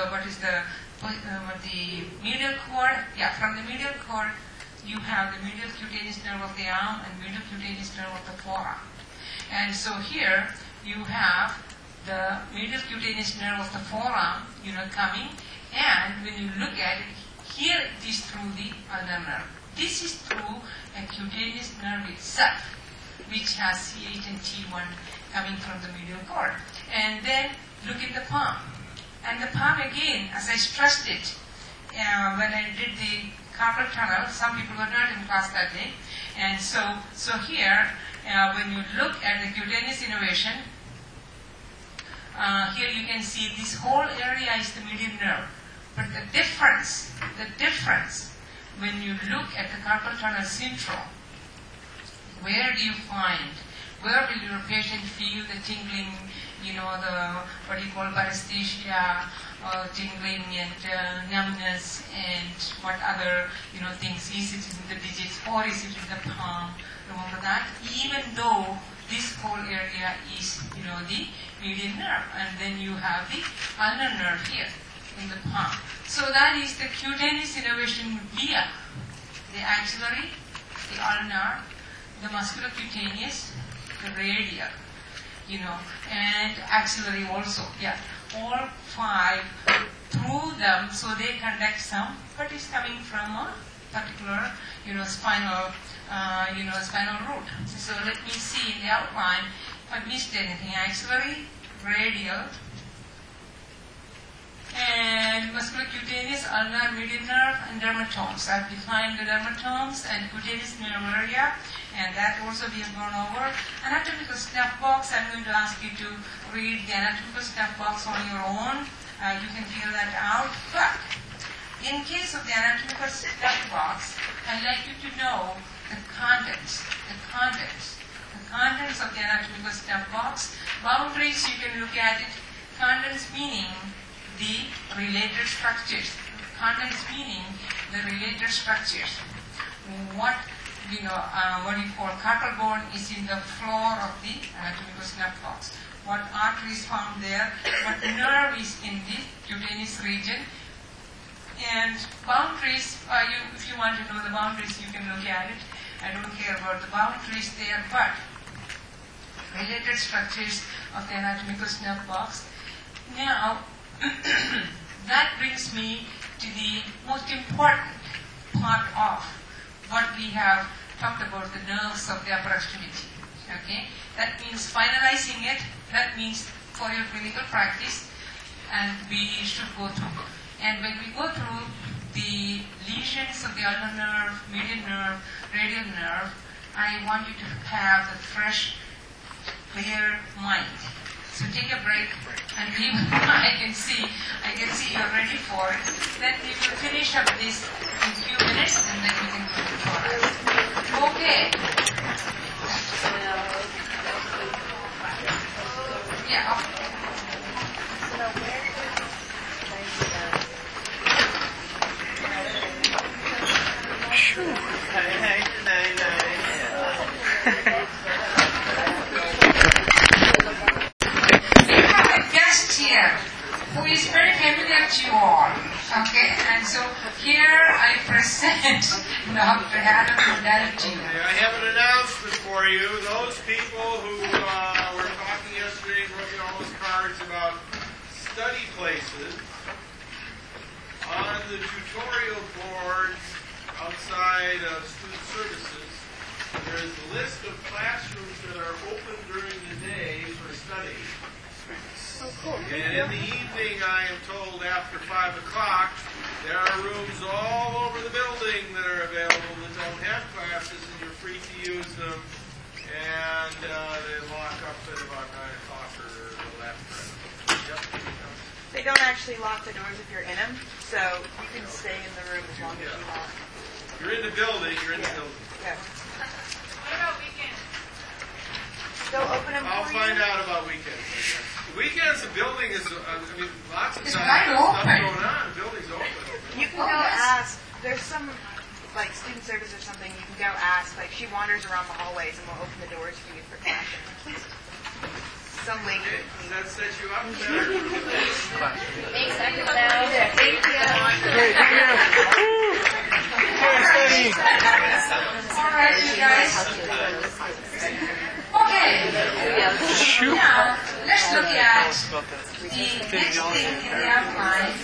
the medial cord, from the medial cord, you have the medial cutaneous nerve of the arm and medial cutaneous nerve of the forearm. And so here you have the medial cutaneous nerve of the forearm, coming, and when you look at it, here it is through the ulnar nerve. This is through a cutaneous nerve itself, which has C8 and T1 coming from the medial cord. And then look at the palm. And the palm again, as I stressed it, when I did the carpal tunnel, some people were not in class that day. And so here, when you look at the cutaneous innervation, here you can see this whole area is the median nerve. But the difference, when you look at the carpal tunnel syndrome, where do you find, where will your patient feel the tingling, the, what you call paresthesia, tingling and numbness and what other, things, is it in the digits or is it in the palm? Remember that? Even though this whole area is, the median nerve, and then you have the ulnar nerve here in the palm. So that is the cutaneous innervation via the axillary, the ulnar, the musculocutaneous, the radial, and axillary also. All 5 through them, so they conduct some, but it's coming from a particular, spinal root. So let me see in the outline if I missed anything. Axillary, radial, and musculocutaneous, ulnar, median nerve, and dermatomes. I've defined the dermatomes and cutaneous nerve area, and that also we have gone over. Anatomical snuff box, I'm going to ask you to read the anatomical snuff box on your own. You can figure that out. But in case of the anatomical snuff box, I'd like you to know the contents of the anatomical snuff box. Boundaries, you can look at it. Contents meaning the related structures. Contents meaning the related structures. What you call carpal bone is in the floor of the anatomical snuff box. What artery is found there, what nerve is in the cutaneous region, and boundaries, if you want to know the boundaries, you can look at it. I don't care about the boundaries there, but related structures of the anatomical snuff box. Now, that brings me to the most important part of what we have talked about, the nerves of the upper extremity. Okay? That means finalizing it. That means for your clinical practice, and we should go through. And when we go through the lesions of the ulnar nerve, median nerve, radial nerve, I want you to have a fresh, clear mind. So take a break, and I can see you're ready for it. Then we will finish up this in a few minutes, and then we can go to thorax. Okay. Yeah. Who is very familiar to you all. Okay, and so here I present Dr. Adam Modality. I have an announcement for you. Those people who were talking yesterday and wrote all those cards about study places, on the tutorial board outside of student services, there is a list of classrooms that are open during the day for study. And in the evening, I am told, after 5 o'clock, there are rooms all over the building that are available that don't have classes, and you're free to use them. And they lock up at about 9 o'clock or a little after. Yep. They don't actually lock the doors if you're in them, so you can stay in the room as long as you want. You're in the building, you're in the building. Yeah. What about weekends? They'll open them I'll for find you. out about weekends, I guess. Weekends, the building is, lots of It's times wide there's stuff open. going on. The building's open. You can go ask. There's some, like, student service or something. You can go ask. Like, she wanders around the hallways and will open the doors for you for classes. Some lady. Okay, does that set you up better? Thanks, Dr. Bell. Thank you. All right, you guys. Okay. Now, let's look at the next thing in the outline.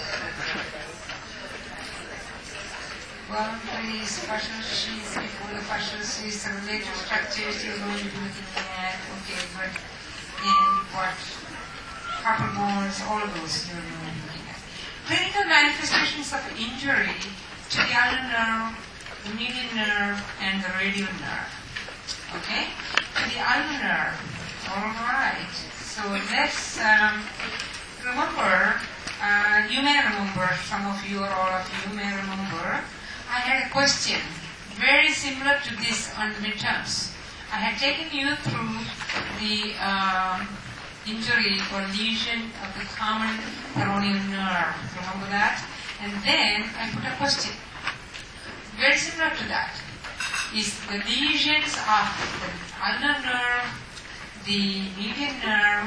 Well, these partial sheets, before the partial sheets, the related structures you're going to be looking at, okay, but in what copper bones, all of those you're going to be looking at. Clinical manifestations of injury to the ulnar nerve, the median nerve, and the radial nerve. Okay? To the ulnar nerve. All right. So let's remember, you may remember, some of you or all of you may remember, I had a question very similar to this on the midterms. I had taken you through the injury or lesion of the common peroneal nerve. Remember that? And then I put a question. Very similar to that. Is the lesions of the ulnar nerve, the median nerve,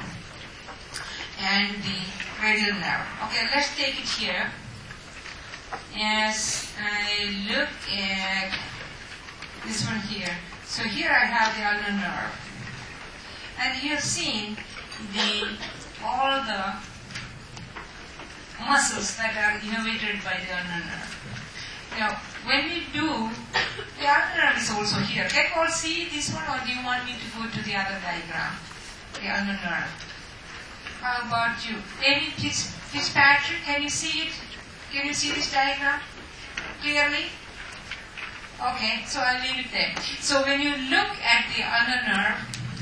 and the radial nerve. Okay, let's take it here. As I look at this one here. So here I have the ulnar nerve. And you have seen all the muscles that are innervated by the ulnar nerve. Now, when we do, the ulnar nerve is also here. Can you all see this one, or do you want me to go to the other diagram? The ulnar nerve. How about you? David Fitzpatrick, can you see it? Can you see this diagram clearly? Okay, so I'll leave it there. So when you look at the ulnar nerve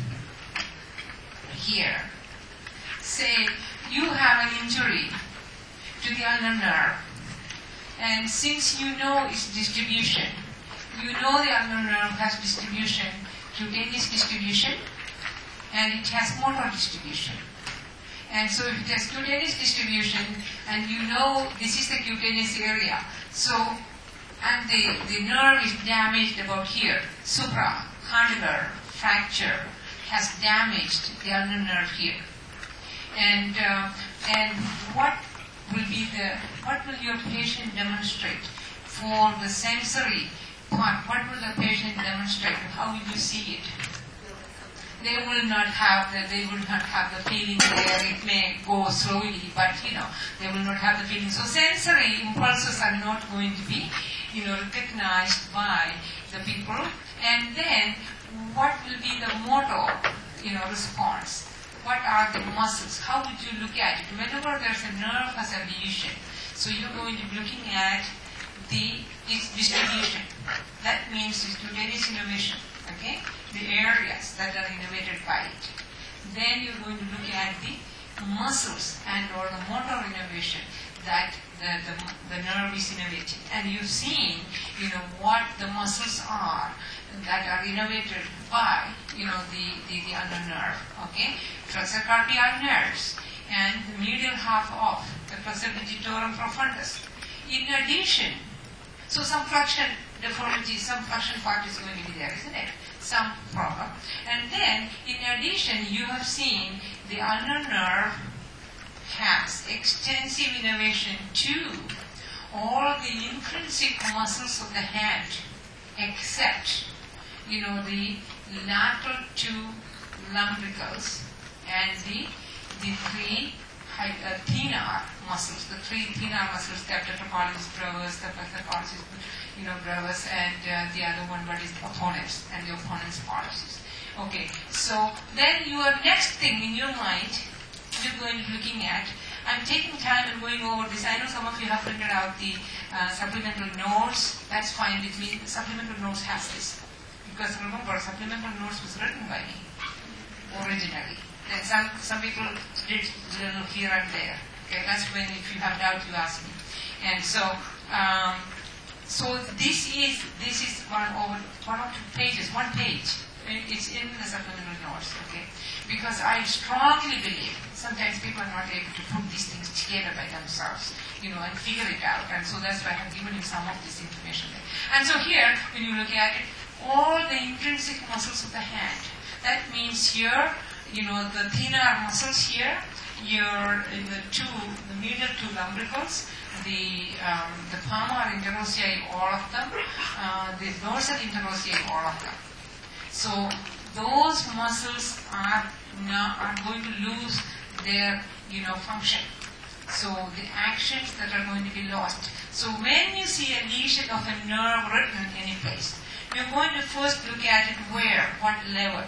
here, say you have an injury to the ulnar nerve, and since you know its distribution, you know the ulnar nerve has distribution, cutaneous distribution, and it has motor distribution. And so if it has cutaneous distribution, and you know this is the cutaneous area, so, and the nerve is damaged about here, supracondylar fracture has damaged the ulnar nerve here. And what will your patient demonstrate for the sensory part? What will the patient demonstrate? How will you see it? They will not have the feeling there. It may go slowly, but they will not have the feeling. So sensory impulses are not going to be recognized by the people. And then what will be the motor response? What are the muscles? How would you look at it? Whenever there's a nerve has a lesion, so you're going to be looking at its distribution. That means it's cutaneous innervation, okay? The areas that are innervated by it. Then you're going to look at the muscles and or the motor innervation that the nerve is innervating. And you've seen, what the muscles are. that are innervated by, the ulnar nerve, okay? Flexor carpi are nerves, and the medial half of the flexor digitorum profundus. In addition, so some flexion deformity, some flexion part is going to be there, isn't it? Some problem. And then, in addition, you have seen the ulnar nerve has extensive innervation to all the intrinsic muscles of the hand, except, the lateral two lumbricals and the three thenar muscles, the three thenar muscles, the tetrapolys brevis, the tetrapolys, brevis, and the other one, what is the opponents, and the opponents pollicis. Okay, so then your next thing in your mind, you're going to be looking at, I'm taking time and going over this. I know some of you have printed out the supplemental notes. That's fine with me. The supplemental notes has this. Because remember, supplemental notes was written by me originally. Then some people did a little here and there. Okay, that's when, if you have doubt, you ask me. And so, this is one or two pages, one page. It's in the supplemental notes, okay? Because I strongly believe sometimes people are not able to put these things together by themselves, and figure it out. And so that's why I have given you some of this information there. And so here, when you look at it, all the intrinsic muscles of the hand, that means here, the thenar muscles here, the medial two lumbricals, the palmar interossei, all of them, the dorsal interossei, all of them. So those muscles are going to lose their function. So the actions that are going to be lost. So when you see a lesion of a nerve written any place, you're going to first look at it where, what level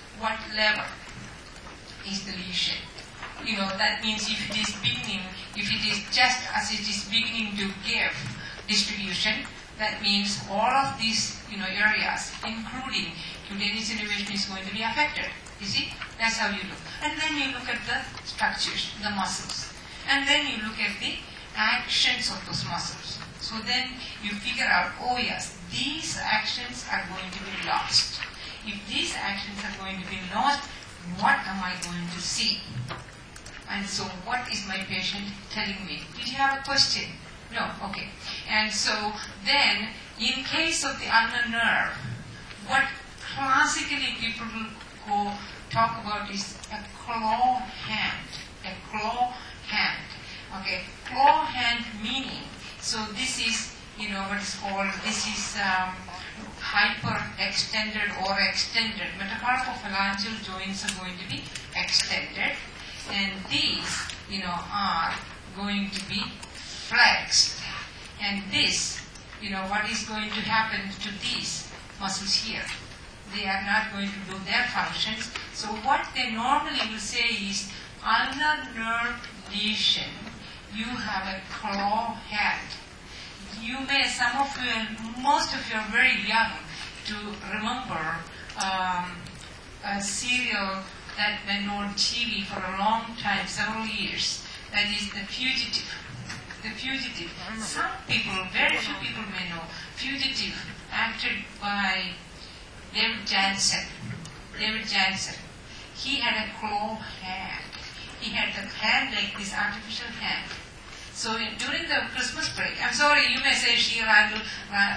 is the lesion. That means if it is just as it is beginning to give distribution, that means all of these areas, including cutaneous innervation, is going to be affected. You see? That's how you look. And then you look at the structures, the muscles. And then you look at the actions of those muscles. So then you figure out, oh yes, these actions are going to be lost. If these actions are going to be lost, what am I going to see? And so what is my patient telling me? Did you have a question? No? Okay. And so then, in case of the ulnar nerve, what classically people will talk about is a claw hand. A claw hand. Okay. Claw hand meaning, so this is, what is called, this is hyper-extended or extended. Metacarpophalangeal joints are going to be extended. And these, are going to be flexed. And this, what is going to happen to these muscles here? They are not going to do their functions. So what they normally will say is, ulnar nerve lesion, you have a claw hand. You may, most of you are very young to remember a serial that went on TV for a long time, several years. That is The Fugitive. The Fugitive. Some people, very few people may know, Fugitive, acted by David Janssen. David Janssen. He had a claw hand. He had the hand like this artificial hand. So during the Christmas break, I'm sorry, you may say she rambles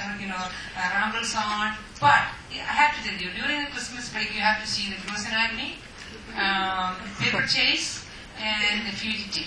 on, but I have to tell you, during the Christmas break, you have to see The Gross Anatomy, Paper Chase, and The Fugitive.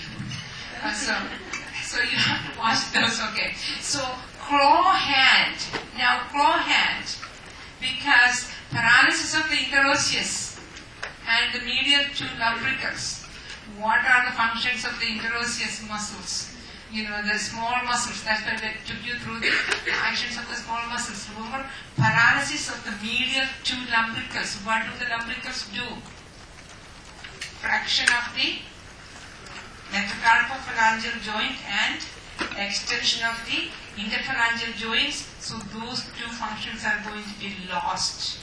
So you have to watch those, okay. So claw hand. Now claw hand, because paralysis of the interosseous and the medial two lumbricals, what are the functions of the interosseous muscles? The small muscles, that's why they took you through the actions of the small muscles. Remember, paralysis of the medial two lumbricals. What do the lumbricals do? Fraction of the metacarpophalangeal joint and extension of the interphalangeal joints. So those two functions are going to be lost.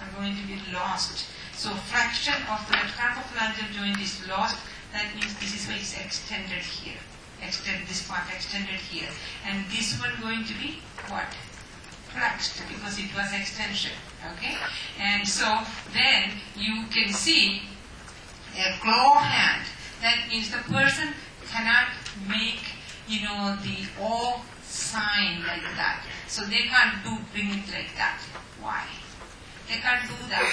So fraction of the metacarpophalangeal joint is lost. That means this is why it's extended here. This part extended here. And this one going to be what? Flexed, because it was extension. Okay? And so then you can see a claw hand. That means the person cannot make, the O sign like that. So they can't bring it like that. Why? They can't do that.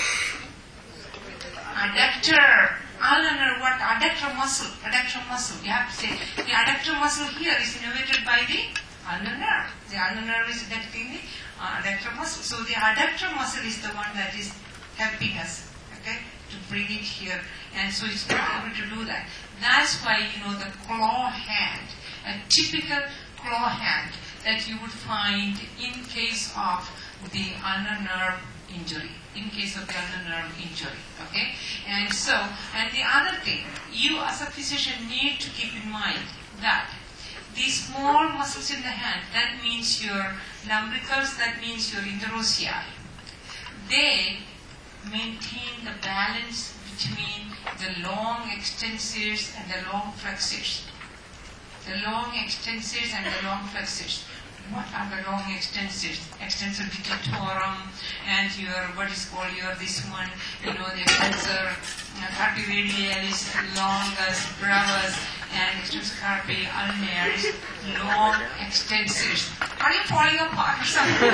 Adductor. Ulnar, what? Adductor muscle. Adductor muscle. You have to say, the adductor muscle here is innervated by the ulnar nerve. The ulnar nerve is detecting the adductor muscle. So the adductor muscle is the one that is helping us, okay, to bring it here. And so it's not able to do that. That's why, the claw hand, a typical claw hand that you would find in case of the ulnar nerve injury. In case of the ulnar nerve injury, okay? And the other thing, you as a physician need to keep in mind that these small muscles in the hand, that means your lumbricals, that means your interossei, they maintain the balance between the long extensors and the long flexors. The long extensors and the long flexors. What are the long extensors? Extensor digitorum and your, what is called your, this one, the extensor carpi radialis, longus, brevis, and extensor carpi ulnaris, long extensors. Are you falling apart or something?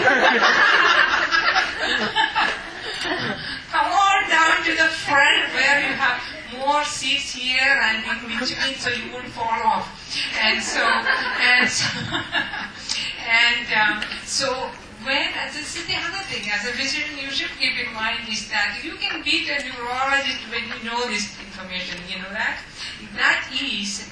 Come on down to the front where you have more seats here and in between so you won't fall off. So this is the other thing, as a physician you should keep in mind is that you can beat a neurologist when you know this information, you know that? That is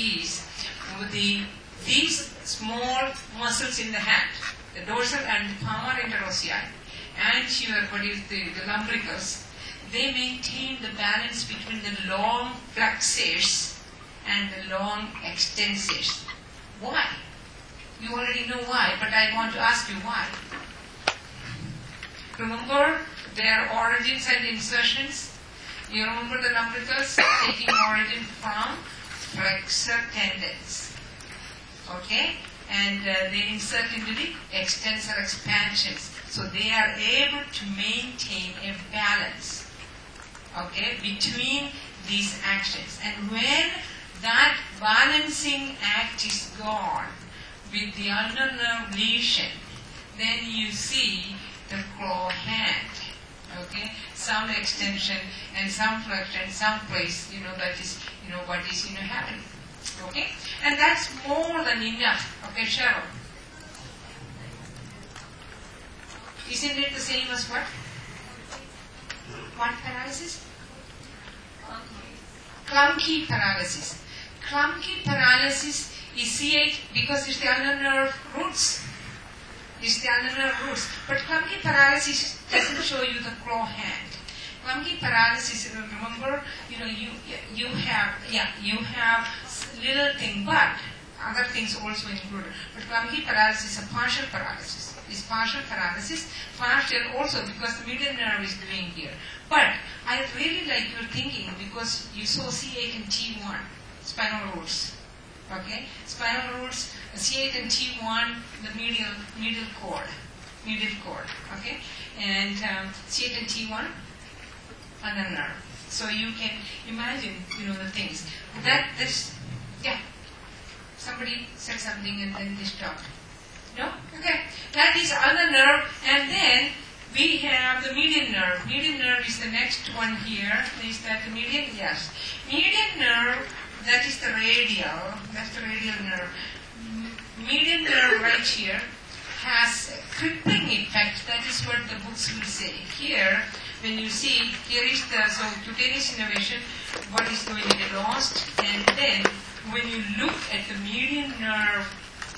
these small muscles in the hand, the dorsal and the palmar interossei, and your, the lumbricals, they maintain the balance between the long flexors and the long extensors. Why? You already know why, but I want to ask you why. Remember their origins and insertions? You remember the lumbricals taking origin from flexor tendons. Okay? And they insert into the extensor expansions. So they are able to maintain a balance, okay, between these actions. And when that balancing act is gone with the ulnar nerve lesion, then you see the claw hand, okay, some extension and some flexion, some place, that is, what is, happening, okay, and that's more than enough, okay, Cheryl. Isn't it the same as what? What paralysis? Clunky paralysis. Clunky paralysis is C8 because it's the ulnar nerve roots. It's the ulnar nerve roots. But clunky paralysis doesn't show you the claw hand. Clunky paralysis, remember, you have little thing, but other things also included. But clunky paralysis is a partial paralysis. Is partial paralysis, partial also because the median nerve is doing here. But I really like your thinking because you saw C8 and T1, spinal roots. Okay? Spinal roots, C8 and T1, the medial cord. Okay? And C8 and T1, ulnar nerve. So you can imagine, the things. Somebody said something and then they stopped. No? Okay. That is ulnar nerve, and then we have the median nerve. Median nerve is the next one here. Is that the median? Yes. Median nerve, that is the radial. That's the radial nerve. Median nerve right here has a crippling effect. That is what the books will say. Here, when you see, here is the cutaneous innervation, what is going to get lost, and then when you look at the median nerve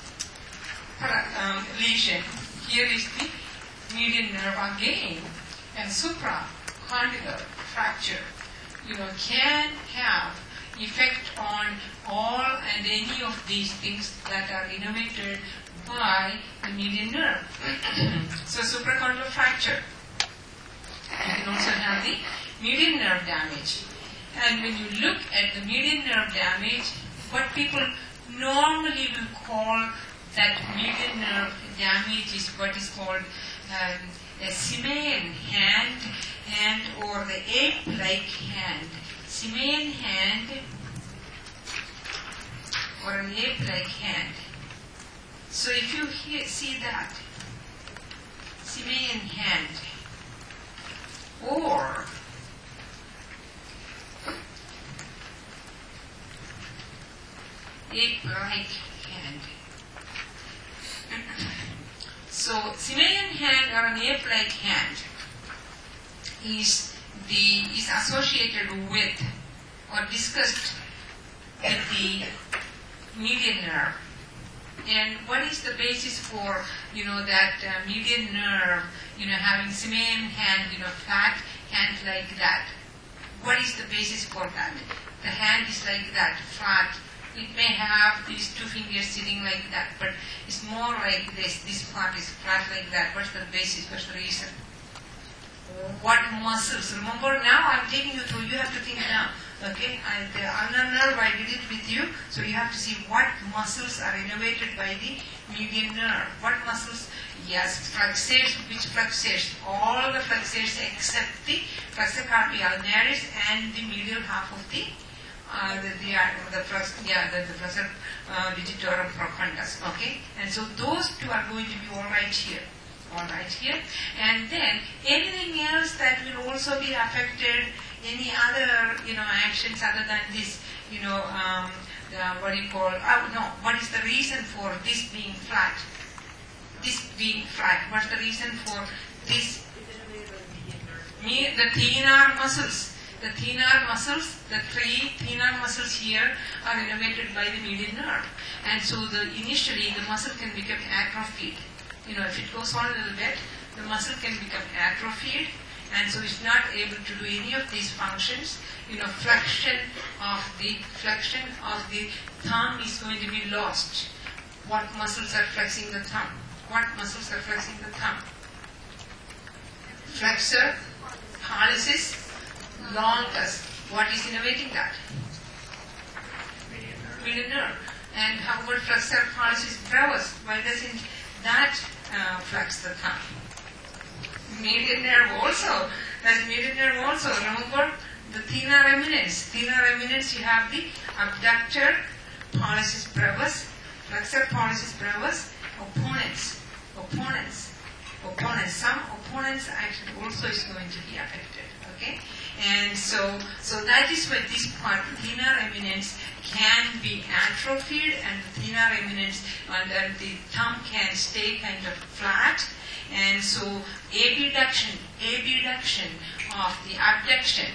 lesion, here is the median nerve again, and supracondylar fracture, can have effect on all and any of these things that are innervated by the median nerve. So supracondylar fracture. You can also have the median nerve damage. And when you look at the median nerve damage, what people normally will call that median nerve damage is what is called a simian hand or the ape-like hand. Simian hand or an ape-like hand. So if you see that, simian hand or ape-like hand. So simian hand or an ape-like hand is associated with or discussed with the median nerve. And what is the basis for, that median nerve, having simian hand, flat hand like that? What is the basis for that? The hand is like that, flat. It may have these two fingers sitting like that, but it's more like this. This part is flat like that. What's the basis? What's the reason? What muscles? Remember now I'm taking you through. You have to think now. Okay? The ulnar nerve, I did it with you. So you have to see what muscles are innervated by the median nerve. What muscles? Yes, flexors. Which flexors? All the flexors except the flexor carpi ulnaris and the medial half of the flexor digitorum profundus. Okay? And so those two are going to be all right here. And then anything else that will also be affected, any other actions other than this, what is the reason for this being flat? What's the reason for this? The thenar muscles. The thenar muscles, the three thenar muscles here are innervated by the median nerve. And so initially the muscle can become atrophied. If it goes on a little bit, the muscle can become atrophied, and so it's not able to do any of these functions. Flexion of the thumb is going to be lost. What muscles are flexing the thumb? Flexor, pollicis, longus. What is innervating that? Median nerve. And how about flexor, pollicis, brevis? Why doesn't that flex the thumb? Median nerve also. Remember the thenar eminence. You have the abductor, pollicis brevis, flexor, pollicis brevis, opponents. Some opponents actually also is going to be affected. Okay? And so that is why this part, the thenar eminence, can be atrophied, and the thenar eminence, and the thumb can stay kind of flat. And so abduction of the abduction,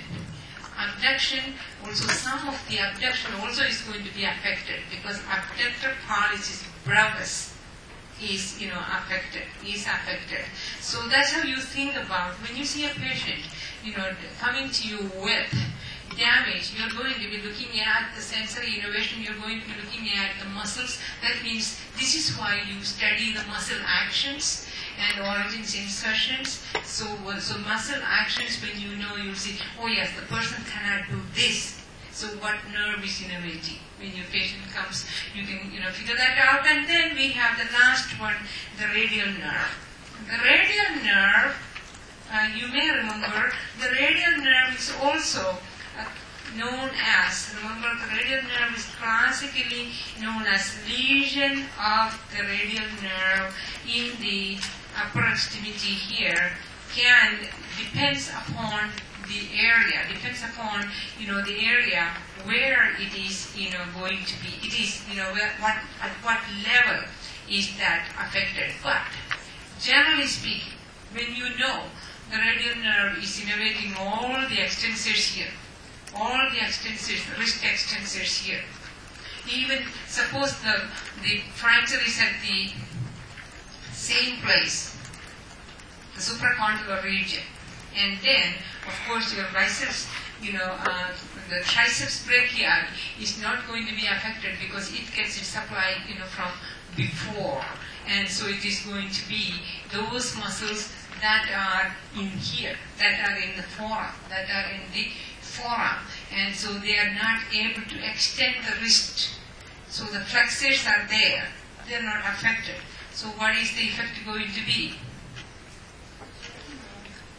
also some of the abduction also is going to be affected, because abductor pollicis brevis is affected. So that's how you think about when you see a patient, coming to you with damage. You're going to be looking at the sensory innervation. You're going to be looking at the muscles. That means this is why you study the muscle actions and origins insertions. So muscle actions, when you'll see, oh yes, the person cannot do this. So what nerve is innervating? When your patient comes, you can figure that out. And then we have the last one, the radial nerve. The radial nerve, you may remember, the radial nerve is also known as, remember, the radial nerve is classically known as lesion of the radial nerve in the upper extremity here, depends upon the area, the area where it is, going to be. It is, at what level is that affected. But generally speaking, when the radial nerve is innervating all the extensors here, the wrist extensors here. Even suppose the fracture is at the same place, the supracondylar region, and then of course your biceps, the triceps brachial is not going to be affected because it gets its supply, from before, and so it is going to be those muscles that are in here, that are in the forearm, and so they are not able to extend the wrist. So the flexors are there, they are not affected. So what is the effect going to be?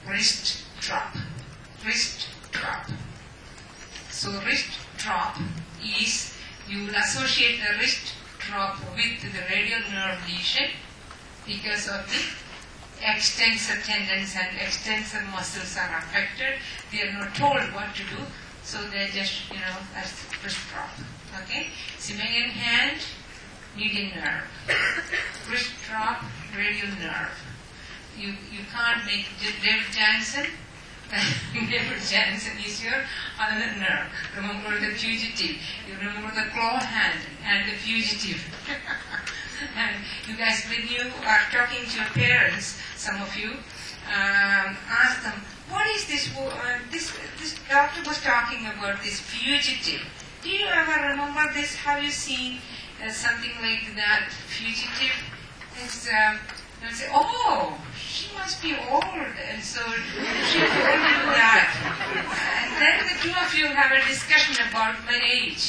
wrist drop. Wrist drop. So wrist drop is, you will associate the wrist drop with the radial nerve lesion because of the extensor tendons and extensor muscles are affected. They are not told what to do, so they just, that's wrist drop. Okay? Simonian hand, median nerve. Wrist drop, radial nerve. You can't make David Jansen. David Jansen is your other nerve. Remember the fugitive. You remember the claw hand and the fugitive. And you guys, when you are talking to your parents, some of you, ask them, what is this? This doctor was talking about this fugitive. Do you ever remember this? Have you seen something like that, fugitive? They'll say, oh, she must be old, and so she told you that. And then the two of you have a discussion about my age.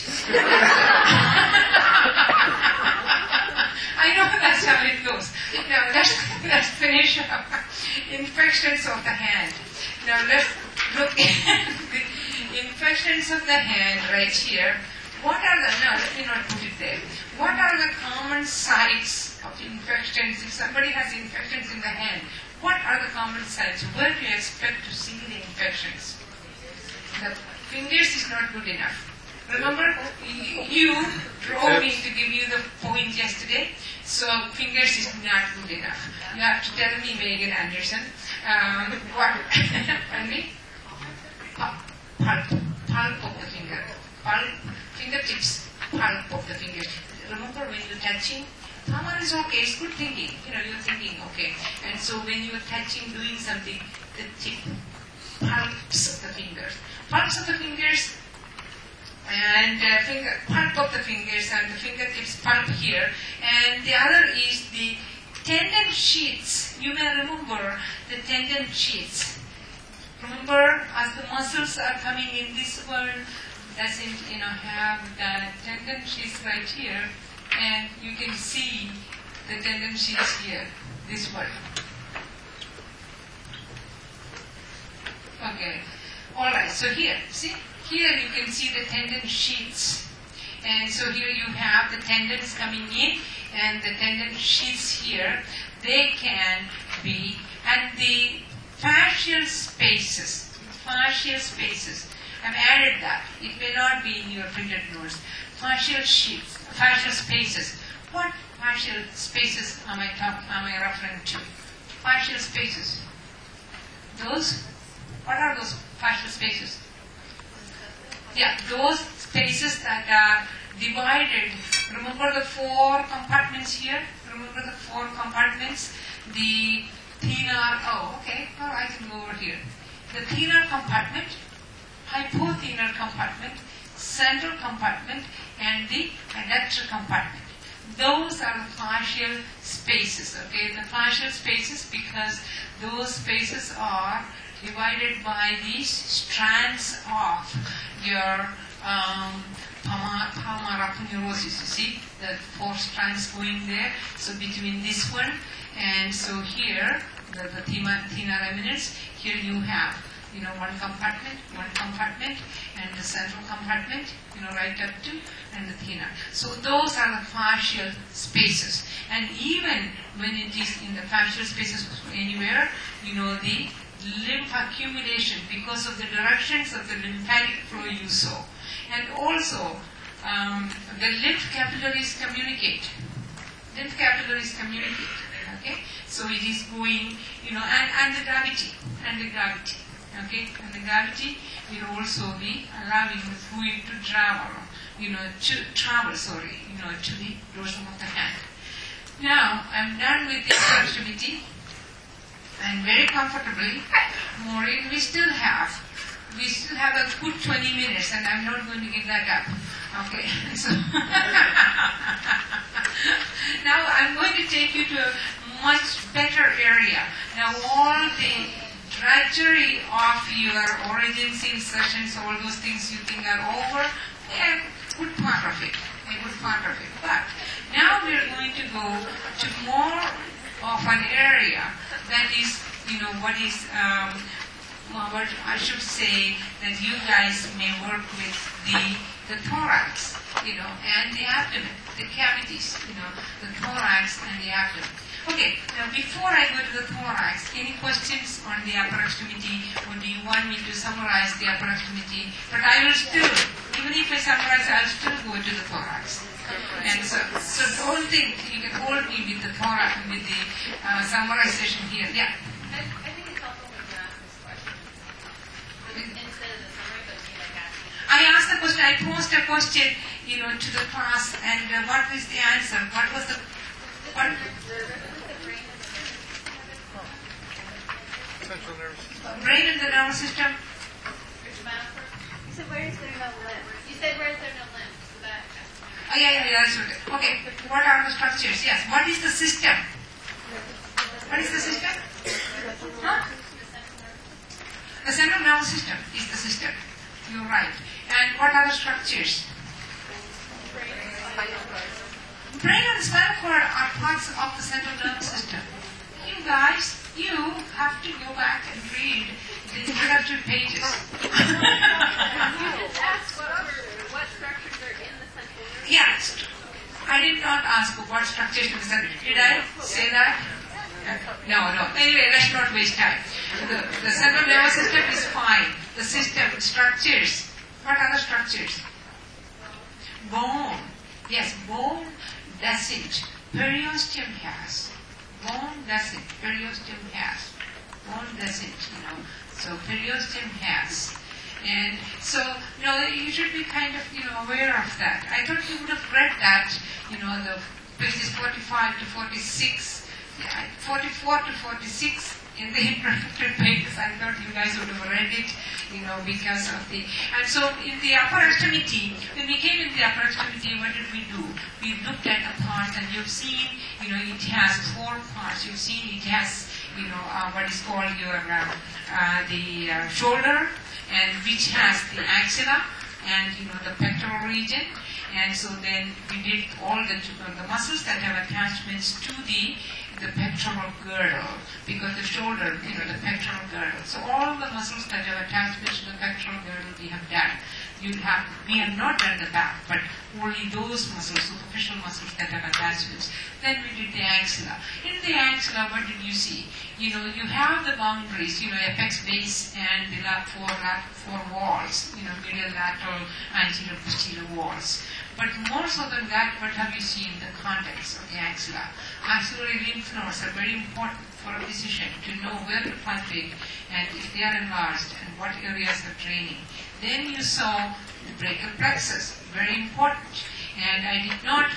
I know that's how it goes. Now, let's finish up. Infections of the hand. Now, let's look at the infections of the hand right here. What are the, no, let me not put it there. What are the common sites of infections? If somebody has infections in the hand, what are the common sites? Where do you expect to see the infections? The fingers is not good enough. Remember, you drove me to give you the point yesterday, so fingers is not good enough. You have to tell me, Megan Anderson, what, pardon me? Pulp of the finger. Pulp, fingertips, pulp of the finger. Remember when you're touching, someone is okay, it's good thinking. You're thinking, okay. And so when you're touching, doing something, the tip, pulps of the fingers. Pulps of the fingers, and pulp of the fingers, and the fingertips pulp here. And the other is the tendon sheaths. You may remember the tendon sheaths. Remember, as the muscles are coming in, this one doesn't, have the tendon sheaths right here, and you can see the tendon sheaths here. This one. Okay. All right. So here, see. Here you can see the tendon sheaths. And so here you have the tendons coming in and the tendon sheaths here. They can be, and the fascial spaces. I've added that. It may not be in your printed notes. Fascial sheaths, fascial spaces. What fascial spaces am I referring to? Fascial spaces. Those? What are those fascial spaces? Yeah, those spaces that are divided. Remember the four compartments here? Remember the four compartments? The thenar, I can go over here. The thenar compartment, hypothenar compartment, central compartment, and the adductor compartment. Those are the fascial spaces, okay? The fascial spaces, because those spaces are divided by these strands of your palmar aponeurosis. You see the four strands going there. So between this one and so here, the thenar eminence, here you have one compartment, and the central compartment, right up to, and the thenar. So those are the fascial spaces. And even when it is in the fascial spaces anywhere, the lymph accumulation, because of the directions of the lymphatic flow you saw. And also, the lymph capillaries communicate. Okay? So it is going, and the gravity. Okay? And the gravity will also be allowing the fluid to travel, to the dorsum of the hand. Now, I'm done with this activity. And very comfortably, Maureen, we still have a good 20 minutes, and I'm not going to give that up. Okay? So now I'm going to take you to a much better area. Now all the drudgery of your origins, insertions, all those things you think are over, they are a good part of it. But now we're going to go to more of an area that is, what I should say that you guys may work with the thorax, and the abdomen, the cavities, the thorax and the abdomen. Okay, now before I go to the thorax, any questions on the upper extremity, or do you want me to summarize the upper extremity? But I will still, even if I summarize, I'll still go to the thorax. And so don't think you can hold me with the thorax, with the summarization here. Yeah. I think it's helpful when you ask this question. Instead of the summary, but I asked the question, I posed a question, to the class, and what is the answer? What was the... What? Central nervous system. Brain and the nervous system. You said, where is there no lymph? You said, where is there no lymph? So that... Oh, yeah, that's right. Okay, what are the structures? Yes, what is the system? What is the system? Huh? The central nervous system is the system. You're right. And what are the structures? Brain and the spinal cord are parts of the central nervous system. You guys, you have to go back and read the introductory pages. You just asked what structures are in the central nervous system. Yes. I did not ask what structures in the central. Did I say that? No. Anyway, let's not waste time. The central nervous system is fine. The system, structures. What are the structures? Bone. Yes, bone doesn't. Periosteum has. Bone doesn't. Periosteum has. Bone doesn't, So periosteum has. And so, you should be kind of, aware of that. I thought you would have read that, the pages 45 to 46, 44 to 46 in the introductory pages. I thought you guys would have read it, because of the... And so in the upper extremity, when we came in the upper extremity, what did we do? We looked at the parts, and you've seen, it has 4 parts. You've seen it has, what is called the shoulder, and which has the axilla, and, the pectoral region. And so then we did all the muscles that have attachments to the pectoral girdle, because the shoulder, the pectoral girdle. So all the muscles that have attachments to the pectoral girdle we have done. We have not done the back, but only those muscles, superficial muscles that have attachments. Then we did the axilla. In the axilla, what did you see? You have the boundaries, apex base and the four walls, medial, lateral, anterior, posterior walls. But more so than that, what have you seen? The context of the axilla. Axillary lymph nodes are very important for a physician to know where to palpate and if they are enlarged and what areas are draining. Then you saw the brachial plexus, very important. And I did not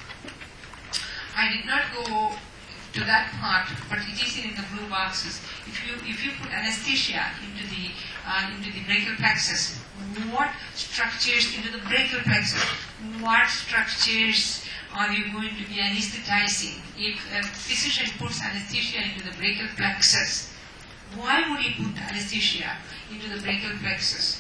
go to that part, but it is in the blue boxes. If you put anesthesia into the brachial plexus, what structures into the brachial plexus? What structures are you going to be anesthetizing? If a physician puts anesthesia into the brachial plexus, why would he put anesthesia into the brachial plexus?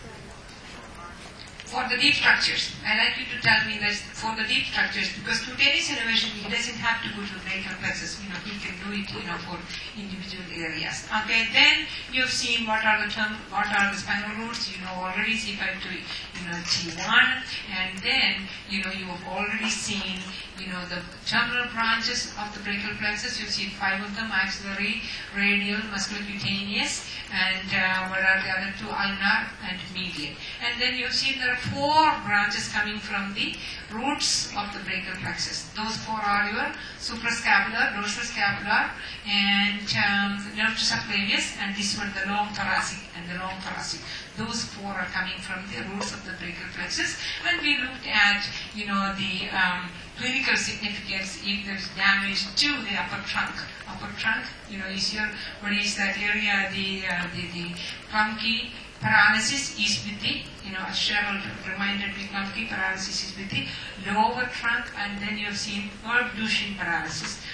For the deep structures. I'd like you to tell me that for the deep structures, because cutaneous innervation, he doesn't have to go to the brachial plexus. He can do it, for individual areas. Okay, then you've seen what are the spinal roots. Already C5 to T1, and then you have already seen the terminal branches of the brachial plexus. You've seen 5 of them: axillary, radial, musculocutaneous, and what are the other 2? Ulnar and medial. And then you've seen there are 4 branches coming from the roots of the brachial plexus. Those 4 are your suprascapular, dorsoscapular, and nervus subclavius, and this one the long thoracic and the long thoracic. Those 4 are coming from the roots of the brachial plexus. And we looked at, the clinical significance if there's damage to the upper trunk. Upper trunk, is your, what is that area, the Klumpke paralysis is with the, as Cheryl reminded me, Klumpke paralysis is with the lower trunk, and then you have seen Herb-Duchenne paralysis.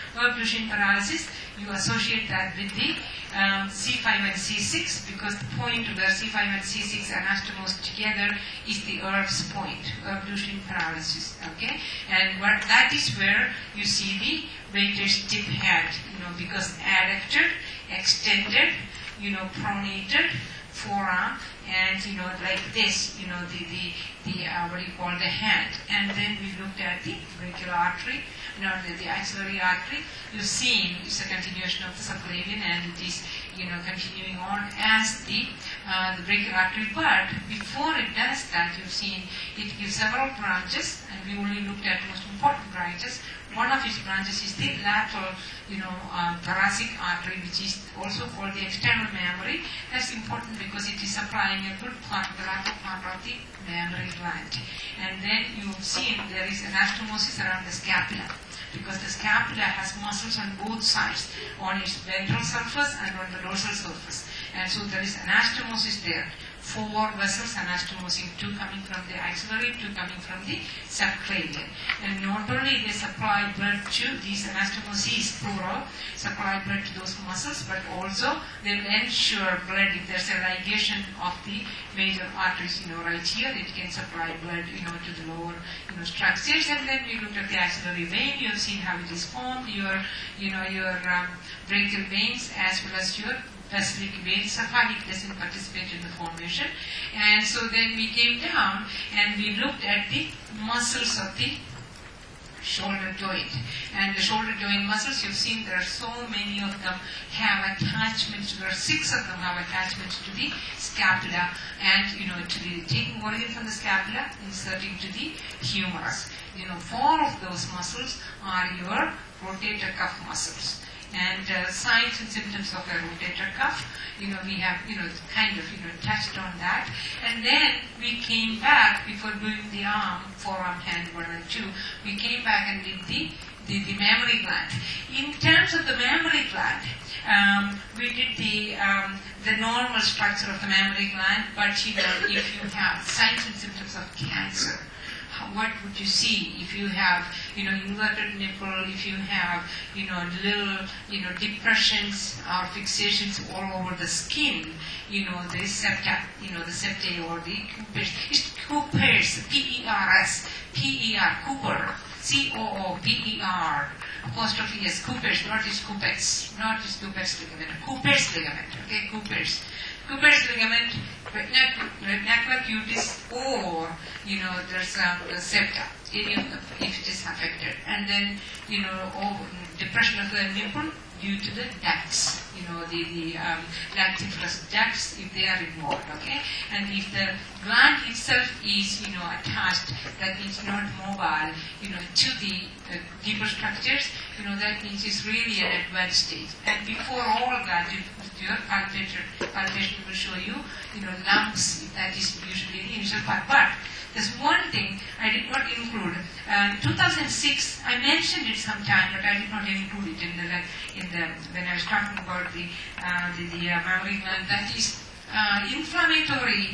Herb Lucian paralysis, you associate that with the C5 and C6 because the point where C5 and C6 anastomose together is the Erb's point, Herb Lucian paralysis. Okay, and that is where you see the weighted tip head, because adductor, extended, pronated, forearm, and like this, the what you call the hand. And then we looked at the brachial artery, the axillary artery. You've seen it's a continuation of the subclavian, and it is continuing on as the brachial artery. But before it does that, you've seen it gives several branches, and we only looked at most important branches. One of its branches is the lateral, thoracic artery, which is also called the external mammary. That's important because it is supplying a good part, the lateral part of the mammary gland. And then you've seen there is anastomosis around the scapula, because the scapula has muscles on both sides, on its ventral surface and on the dorsal surface. And so there is anastomosis there. 4 vessels anastomosing, 2 coming from the axillary, 2 coming from the subclavian. And not only they supply blood to these anastomoses, plural, supply blood to those muscles, but also they ensure blood, if there's a ligation of the major arteries, right here, it can supply blood, to the lower, structures. And then we looked at the axillary vein. You have seen how it is formed, your brachial veins as well as your basilic vein. Sapphalic doesn't participate in the formation. And so then we came down and we looked at the muscles of the shoulder joint. And the shoulder joint muscles, you've seen there are so many of them have attachments. There are 6 of them have attachments to the scapula and, to the taking organ from the scapula, inserting to the humerus. 4 of those muscles are your rotator cuff muscles. And signs and symptoms of a rotator cuff, we have, kind of, touched on that. And then we came back, before doing the arm, forearm, hand 1 and 2, we came back and did the mammary gland. In terms of the mammary gland, we did the normal structure of the mammary gland, but, if you have signs and symptoms of cancer, what would you see if you have, inverted nipple, if you have, little, depressions or fixations all over the skin, the septa, the septae or the Cooper's. It's Cooper's, P-E-R-S, P-E-R, Cooper, C-O-O-P-E-R, apostrophe S, Cooper's, not his Coupets, not his Coupets ligament, Cooper's ligament, okay, Cooper's. Cooper's ligament, retinacular cutis, or, there's a septa, any of them, if it is affected. And then, depression of the nipple due to the ducts, the lactiferous ducts, if they are involved, okay? And if the gland itself is, attached, that means not mobile, to the deeper structures, that means it's really an advanced stage. And before all that, your palpation will show you, lumps, that is usually the initial part. But there's one thing I did not include. 2006, I mentioned it sometime, but I did not include it when I was talking about the mammary gland. That is inflammatory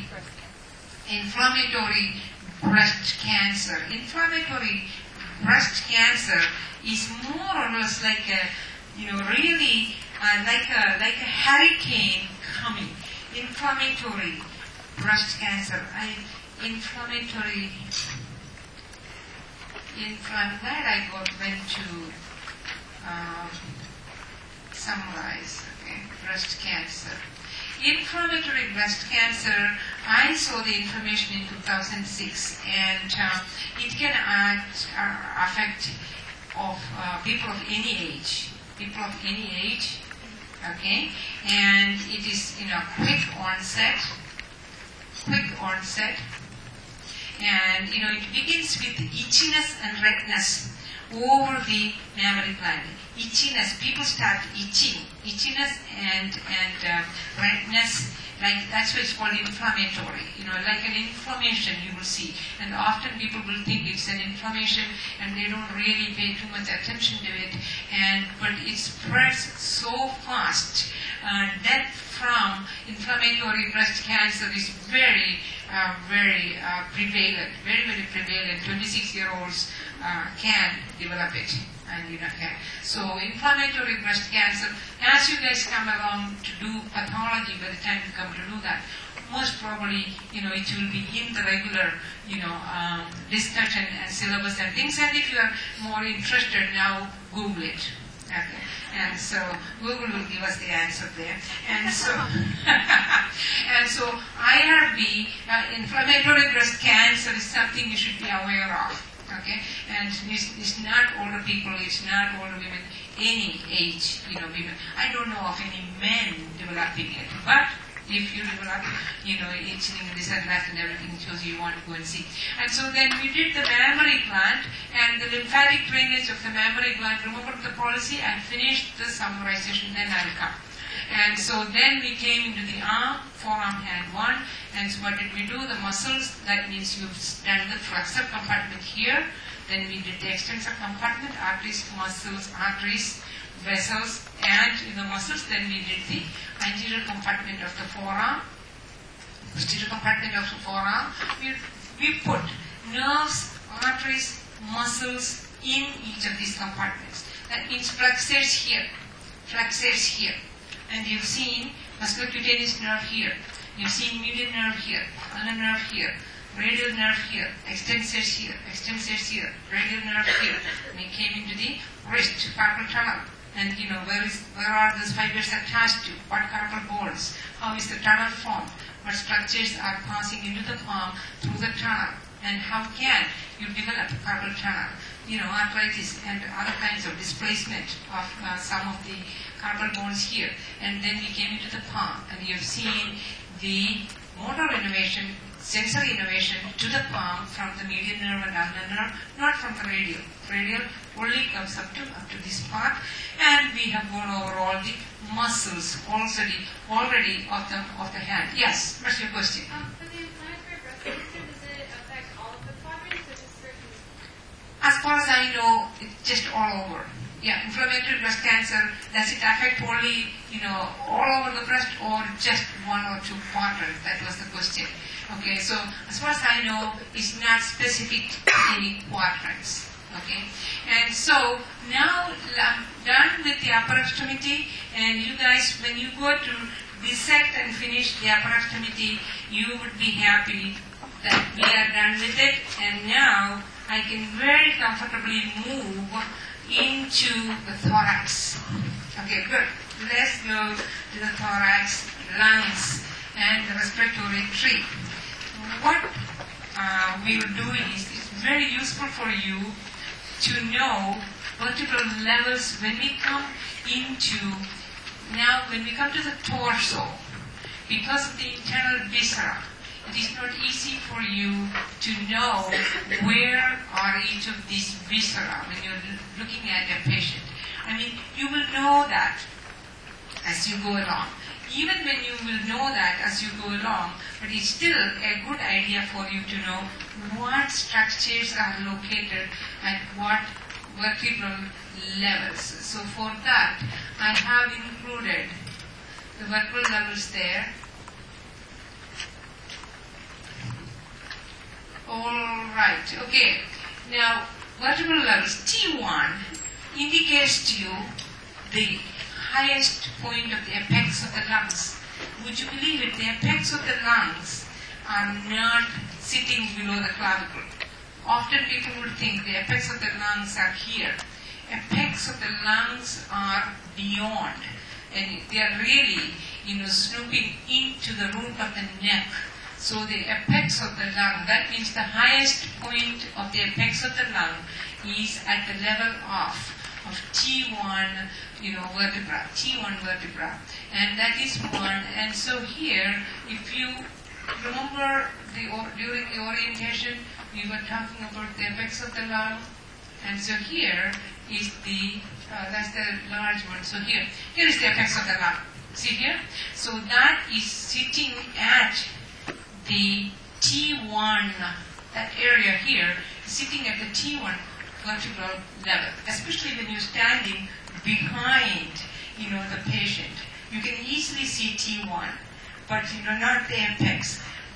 breast cancer. Inflammatory breast cancer is more or less like a, really like a hurricane coming. Inflammatory breast cancer. Where I went to summarize, okay, breast cancer. Inflammatory breast cancer, I saw the information in 2006, and it can affect of people of any age. People of any age, okay, and it is quick onset, and it begins with itchiness and redness over the mammary gland. Itchiness, people start itchiness and redness, like that's why it's called inflammatory. Like an inflammation you will see, and often people will think it's an inflammation and they don't really pay too much attention to it, but it spreads so fast. Death from inflammatory breast cancer is very prevalent, very prevalent. 26-year-olds can develop it. And so inflammatory breast cancer, as you guys come along to do pathology, by the time you come to do that, most probably, it will be in the regular, discussion and syllabus and things. And if you are more interested now, Google it. Okay. And so Google will give us the answer there. And so, IRB, inflammatory breast cancer, is something you should be aware of. Okay, and it's not older people, it's not older women, any age, women. I don't know of any men developing it, but if you develop, itching this and that and everything, it shows you want to go and see. And so then we did the mammary gland and the lymphatic drainage of the mammary gland. Remember the policy? I finished the summarization, then I'll come. And so then we came into the arm, forearm, hand one. And so what did we do? The muscles, that means you've done the flexor compartment here. Then we did the extensor compartment, arteries, muscles, arteries, vessels, and in the muscles. Then we did the anterior compartment of the forearm, posterior compartment of the forearm. We put nerves, arteries, muscles in each of these compartments. That means flexors here, and you've seen musculocutaneous nerve here. You've seen median nerve here, ulnar nerve here, radial nerve here, extensors here, radial nerve here. And we came into the wrist, carpal tunnel. And where are those fibers attached to? What carpal bones? How is the tunnel formed? What structures are passing into the palm through the tunnel? And how can you develop carpal tunnel? Arthritis and other kinds of displacement of some of the carpal bones here. And then we came into the palm, and you've seen the motor innervation, sensory innervation to the palm from the median nerve and ulnar nerve, not from the radial. Radial only comes up to this part. And we have gone over all the muscles already of the hand. Yes, what's your question? For the inflammatory breast cancer, does it affect all of the quadrants or just certain? As far as I know, it's just all over. Yeah, inflammatory breast cancer, does it affect only, all over the breast or just one or two quadrants? That was the question. Okay, so as far as I know, it's not specific to any quadrants. Okay, and so now I'm done with the upper extremity, and you guys, when you go to dissect and finish the upper extremity, you would be happy that we are done with it, and now I can very comfortably move into the thorax. Okay, good. Let's go to the thorax, lungs, and the respiratory tree. What we will do is, it's very useful for you to know vertebral levels when we come to the torso. Because of the internal viscera, it is not easy for you to know where are each of these viscera when you're looking at a patient. I mean, you will know that as you go along. Even when you will know that as you go along, but it's still a good idea for you to know what structures are located at what vertebral levels. So for that, I have included the vertebral levels there. All right, okay. Now, vertebral levels, T1 indicates to you the highest point of the apex of the lungs. Would you believe it? The apex of the lungs are not sitting below the clavicle. Often people would think the apex of the lungs are here. Apex of the lungs are beyond, and they are really, snooping into the root of the neck. So the apex of the lung, that means the highest point of the apex of the lung is at the level of T1, T1 vertebra. And that is one. And so here, if you remember during the orientation, we were talking about the apex of the lung. And so here is that's the large one. So here is the apex of the lung. See here? So that is sitting at the T1, that area here, sitting at the T1 vertebral level, especially when you're standing behind, the patient. You can easily see T1, but not the apex.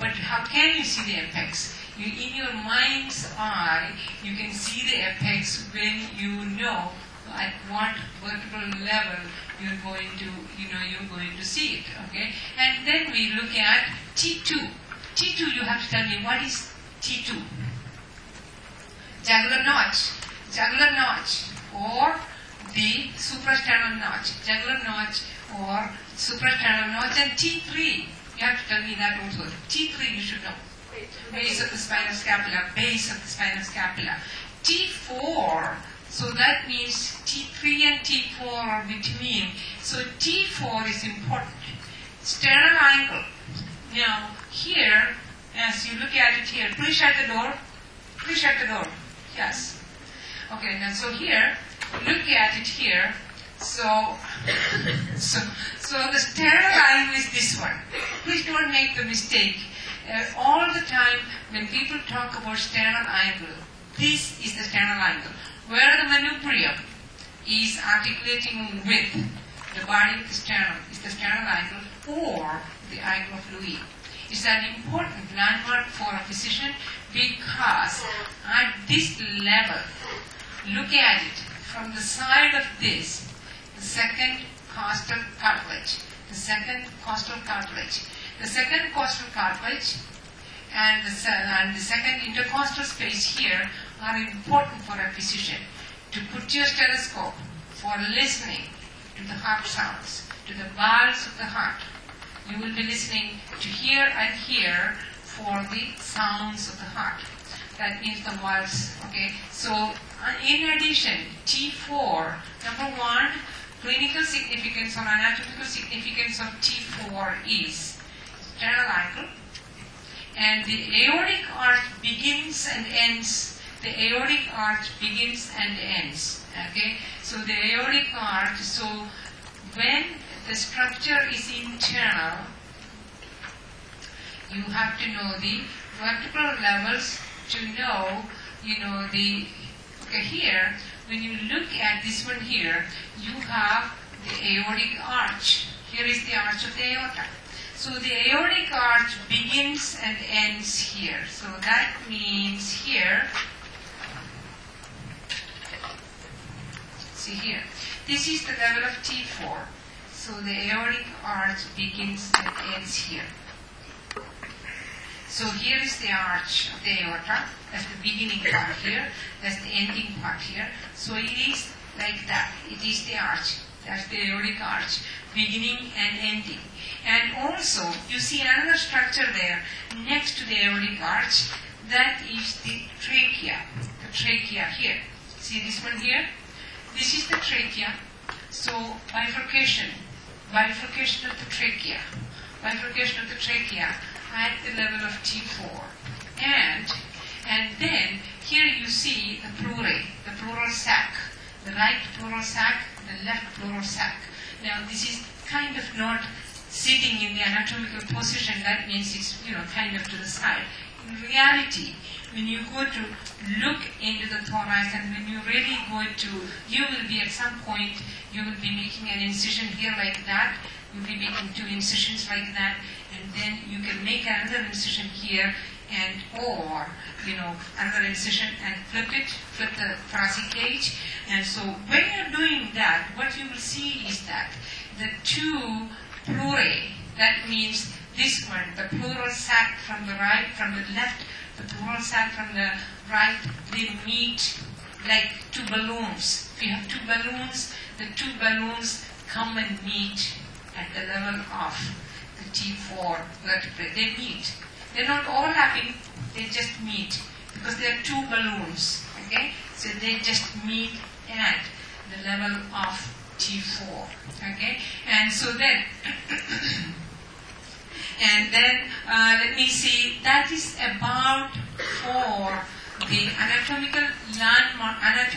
But how can you see the apex? In your mind's eye, you can see the apex when you know at what vertebral level you're going to see it. Okay? And then we look at T2. T2, you have to tell me what is T2? Jugular notch, or the suprasternal notch, jugular notch or suprasternal notch, and T3. You have to tell me that also. T3 you should know. Base of the spinal scapula, base of the spinal scapula. T4, so that means T3 and T4 are between. So T4 is important. Sternal angle. Now here, as you look at it here, please shut the door. Please shut the door. Yes. Okay, now so here, look at it here. So the sternal angle is this one. Please don't make the mistake. All the time when people talk about sternal angle, this is the sternal angle. Where the manubrium is articulating with the body of the sternum is the sternal angle or the angle of Louis. It's an important landmark for a physician because at this level, look at it from the side of this, the second costal cartilage, the second costal cartilage and the second intercostal space here are important for a physician to put your stethoscope for listening to the heart sounds, to the valves of the heart. You will be listening to here and here for the sounds of the heart. That means the valves. Okay. So in addition, T4, number one, clinical significance or anatomical significance of T4 is sternal angle, and the aortic arch begins and ends. The aortic arch begins and ends. Okay, so the aortic arch. So when the structure is internal, you have to know the vertebral levels to know. The. Okay, here when you look at this one here, you have the aortic arch. Here is the arch of the aorta. So the aortic arch begins and ends here. So that means here, see here, this is the level of T4. So the aortic arch begins and ends here. So here is the arch of the aorta. That's the beginning part here. That's the ending part here. So it is like that. It is the arch. That's the aortic arch, beginning and ending. And also, you see another structure there next to the aortic arch. That is the trachea. The trachea here. See this one here? This is the trachea. So bifurcation of the trachea. Bifurcation of the trachea at the level of T4. And then here you see the pleurae, the pleural sac, the right pleural sac, the left pleural sac. Now this is kind of not sitting in the anatomical position. That means it's kind of to the side. In reality, when you go to look into the thorax and when you really go to, you will be at some point, you will be making an incision here like that. You'll be making two incisions like that, and then you can make another incision here, and or another incision and flip the thoracic cage. And so when you're doing that, what you will see is that the two pleurae, that means this one, the pleural sac from the right, from the left, the pleural sac from the right, they meet like two balloons. If you have two balloons, the two balloons come and meet at the level of the T4 vertebrae. They meet. They're not overlapping, they just meet because they are two balloons. Okay? So they just meet at the level of T4. Okay? And so then, let me see, that is about for the anatomical landmark,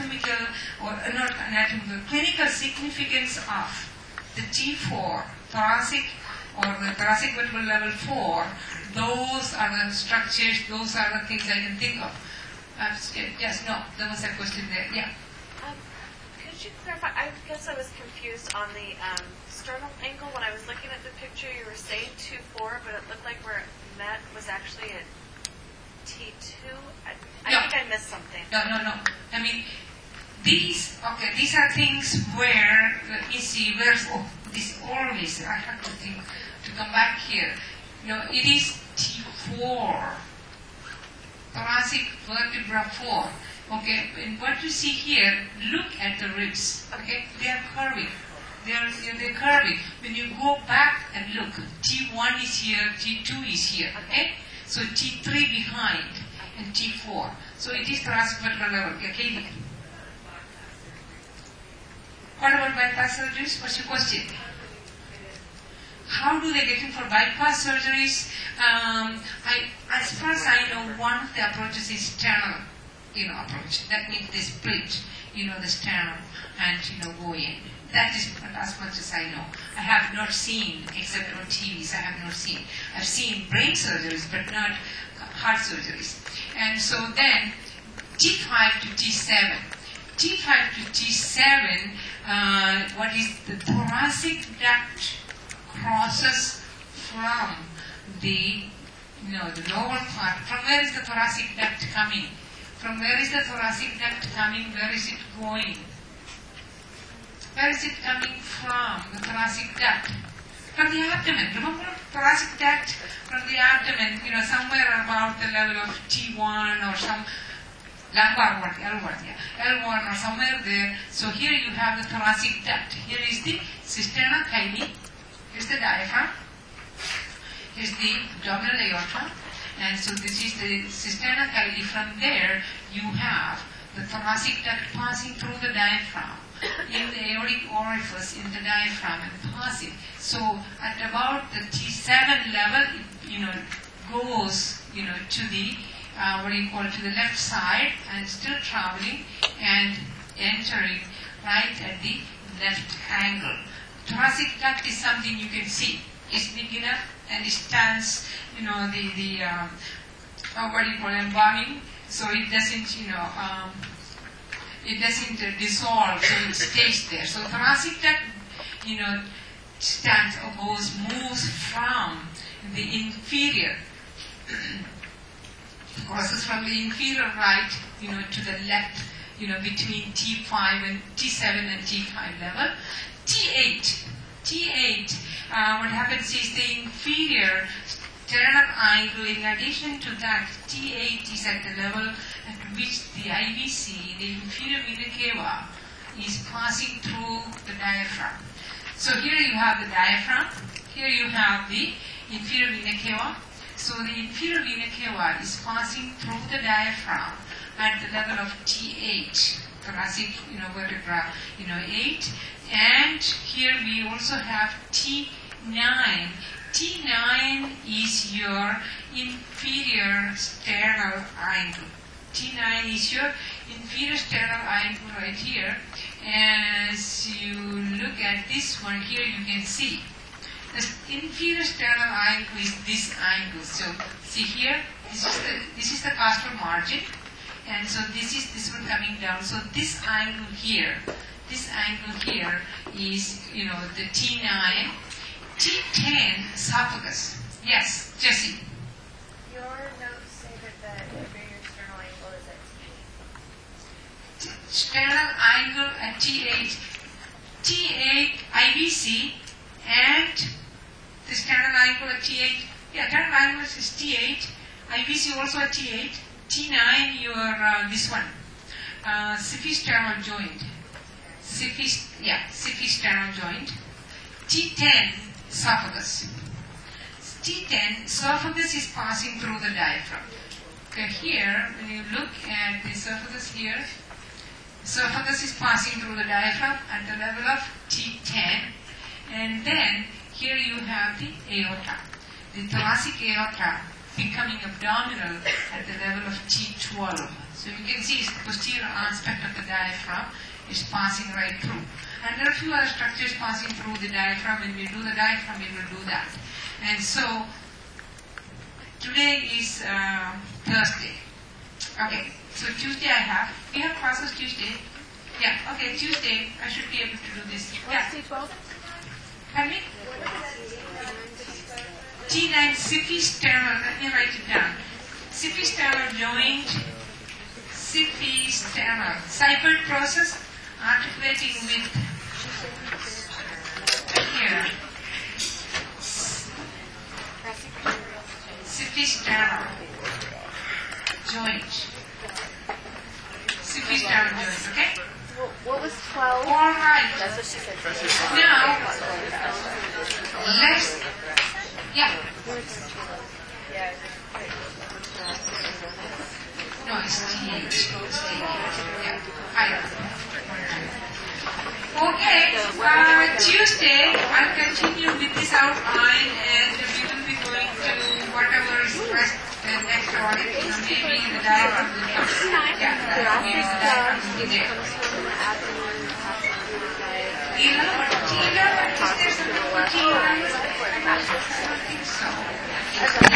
clinical significance of the T4, thoracic or the thoracic vertebral level 4. Those are the structures, those are the things I can think of. Yes, no, there was a question there. Yeah. Could you clarify? I guess I was confused on the sternal angle. When I was looking at the picture, you were saying 2.4, but it looked like where it met was actually at T2. I Yeah. think I missed something. No. I mean, these are things where, you see, this always, I have to think, to come back here. It is T4, thoracic vertebra 4. Okay, and what you see here, look at the ribs. Okay, they are curving. They're curving. When you go back and look, T1 is here, T2 is here. Okay, so T3 behind and T4. So it is thoracic vertebra level. Okay. What about bypass surgeries? What's your question? How do they get in for bypass surgeries? As far as I know, one of the approaches is sternal, approach. That means they split, the sternum and, go in. That is as much as I know. I have not seen, except on TVs, I have not seen. I've seen brain surgeries, but not heart surgeries. And so then, T5 to T7. T5 to T7, what is the thoracic duct crosses from the lower part. From where is the thoracic duct coming? From where is the thoracic duct coming? Where is it going? Where is it coming from, the thoracic duct? From the abdomen. Remember, thoracic duct from the abdomen, somewhere about the level of T1 or some lumbar one, L1 or somewhere there. So here you have the thoracic duct. Here is the cisterna chyli. Here's the diaphragm. Here's the abdominal aorta. And so this is the cisterna chyli. From there, you have the thoracic duct passing through the diaphragm, in the aortic orifice, in the diaphragm, and passing. So at about the T7 level, it goes, to the, to the left side, and still traveling and entering right at the left angle. Thoracic duct is something you can see. It's big enough and it stands, embalming, so it doesn't, it doesn't dissolve, so it stays there. So thoracic duct, stands or moves from the inferior, crosses from the inferior right, to the left, between T5 and T7 and T5 level. T8, what happens is the inferior sternal angle. In addition to that, T8 is at the level at which the IVC, the inferior vena cava, is passing through the diaphragm. So here you have the diaphragm, here you have the inferior vena cava. So the inferior vena cava is passing through the diaphragm at the level of T8, thoracic, vertebra, 8. And here we also have T9. T9 is your inferior sternal angle. T9 is your inferior sternal angle right here. As you look at this one here, you can see the inferior sternal angle is this angle. So see here, this is the costal margin, and so this is this one coming down. So this angle here is, the T9. T10, esophagus. Yes, Jessie. Your notes say that the inferior sternal angle is at T8. Sternal angle at T8. T8 IVC and the sternal angle at T8. Yeah, sternal angle is T8. IVC also at T8. T9, your this one. Syphisternal joint. Syphisternal joint. T10, esophagus. T10, esophagus is passing through the diaphragm. Okay, here, when you look at the esophagus here, esophagus is passing through the diaphragm at the level of T10. And then, here you have the aorta. The thoracic aorta becoming abdominal at the level of T12. So you can see the posterior aspect of the diaphragm is passing right through. And there are a few other structures passing through the diaphragm. When we do the diaphragm, we will do that. And so, today is Thursday. Okay, so Tuesday we have classes Tuesday. Yeah, okay, Tuesday, I should be able to do this. Yeah. Pardon me? T9 Syphilis-Terror, let me write it down. Syphilis-Terror joint, Syphilis-Terror. Cyber process, articulating with here. Syphilis-Terror joint. Syphilis-Terror joint, okay? What was 12? All right. That's what she said. Now, let's, yeah. No, it's TH. Yeah, higher. Okay, Tuesday, I'll continue with this outline and we will be going to whatever is rest and next audit, maybe in the diagram. Yeah, Tina, is there something for Tina? I don't think so.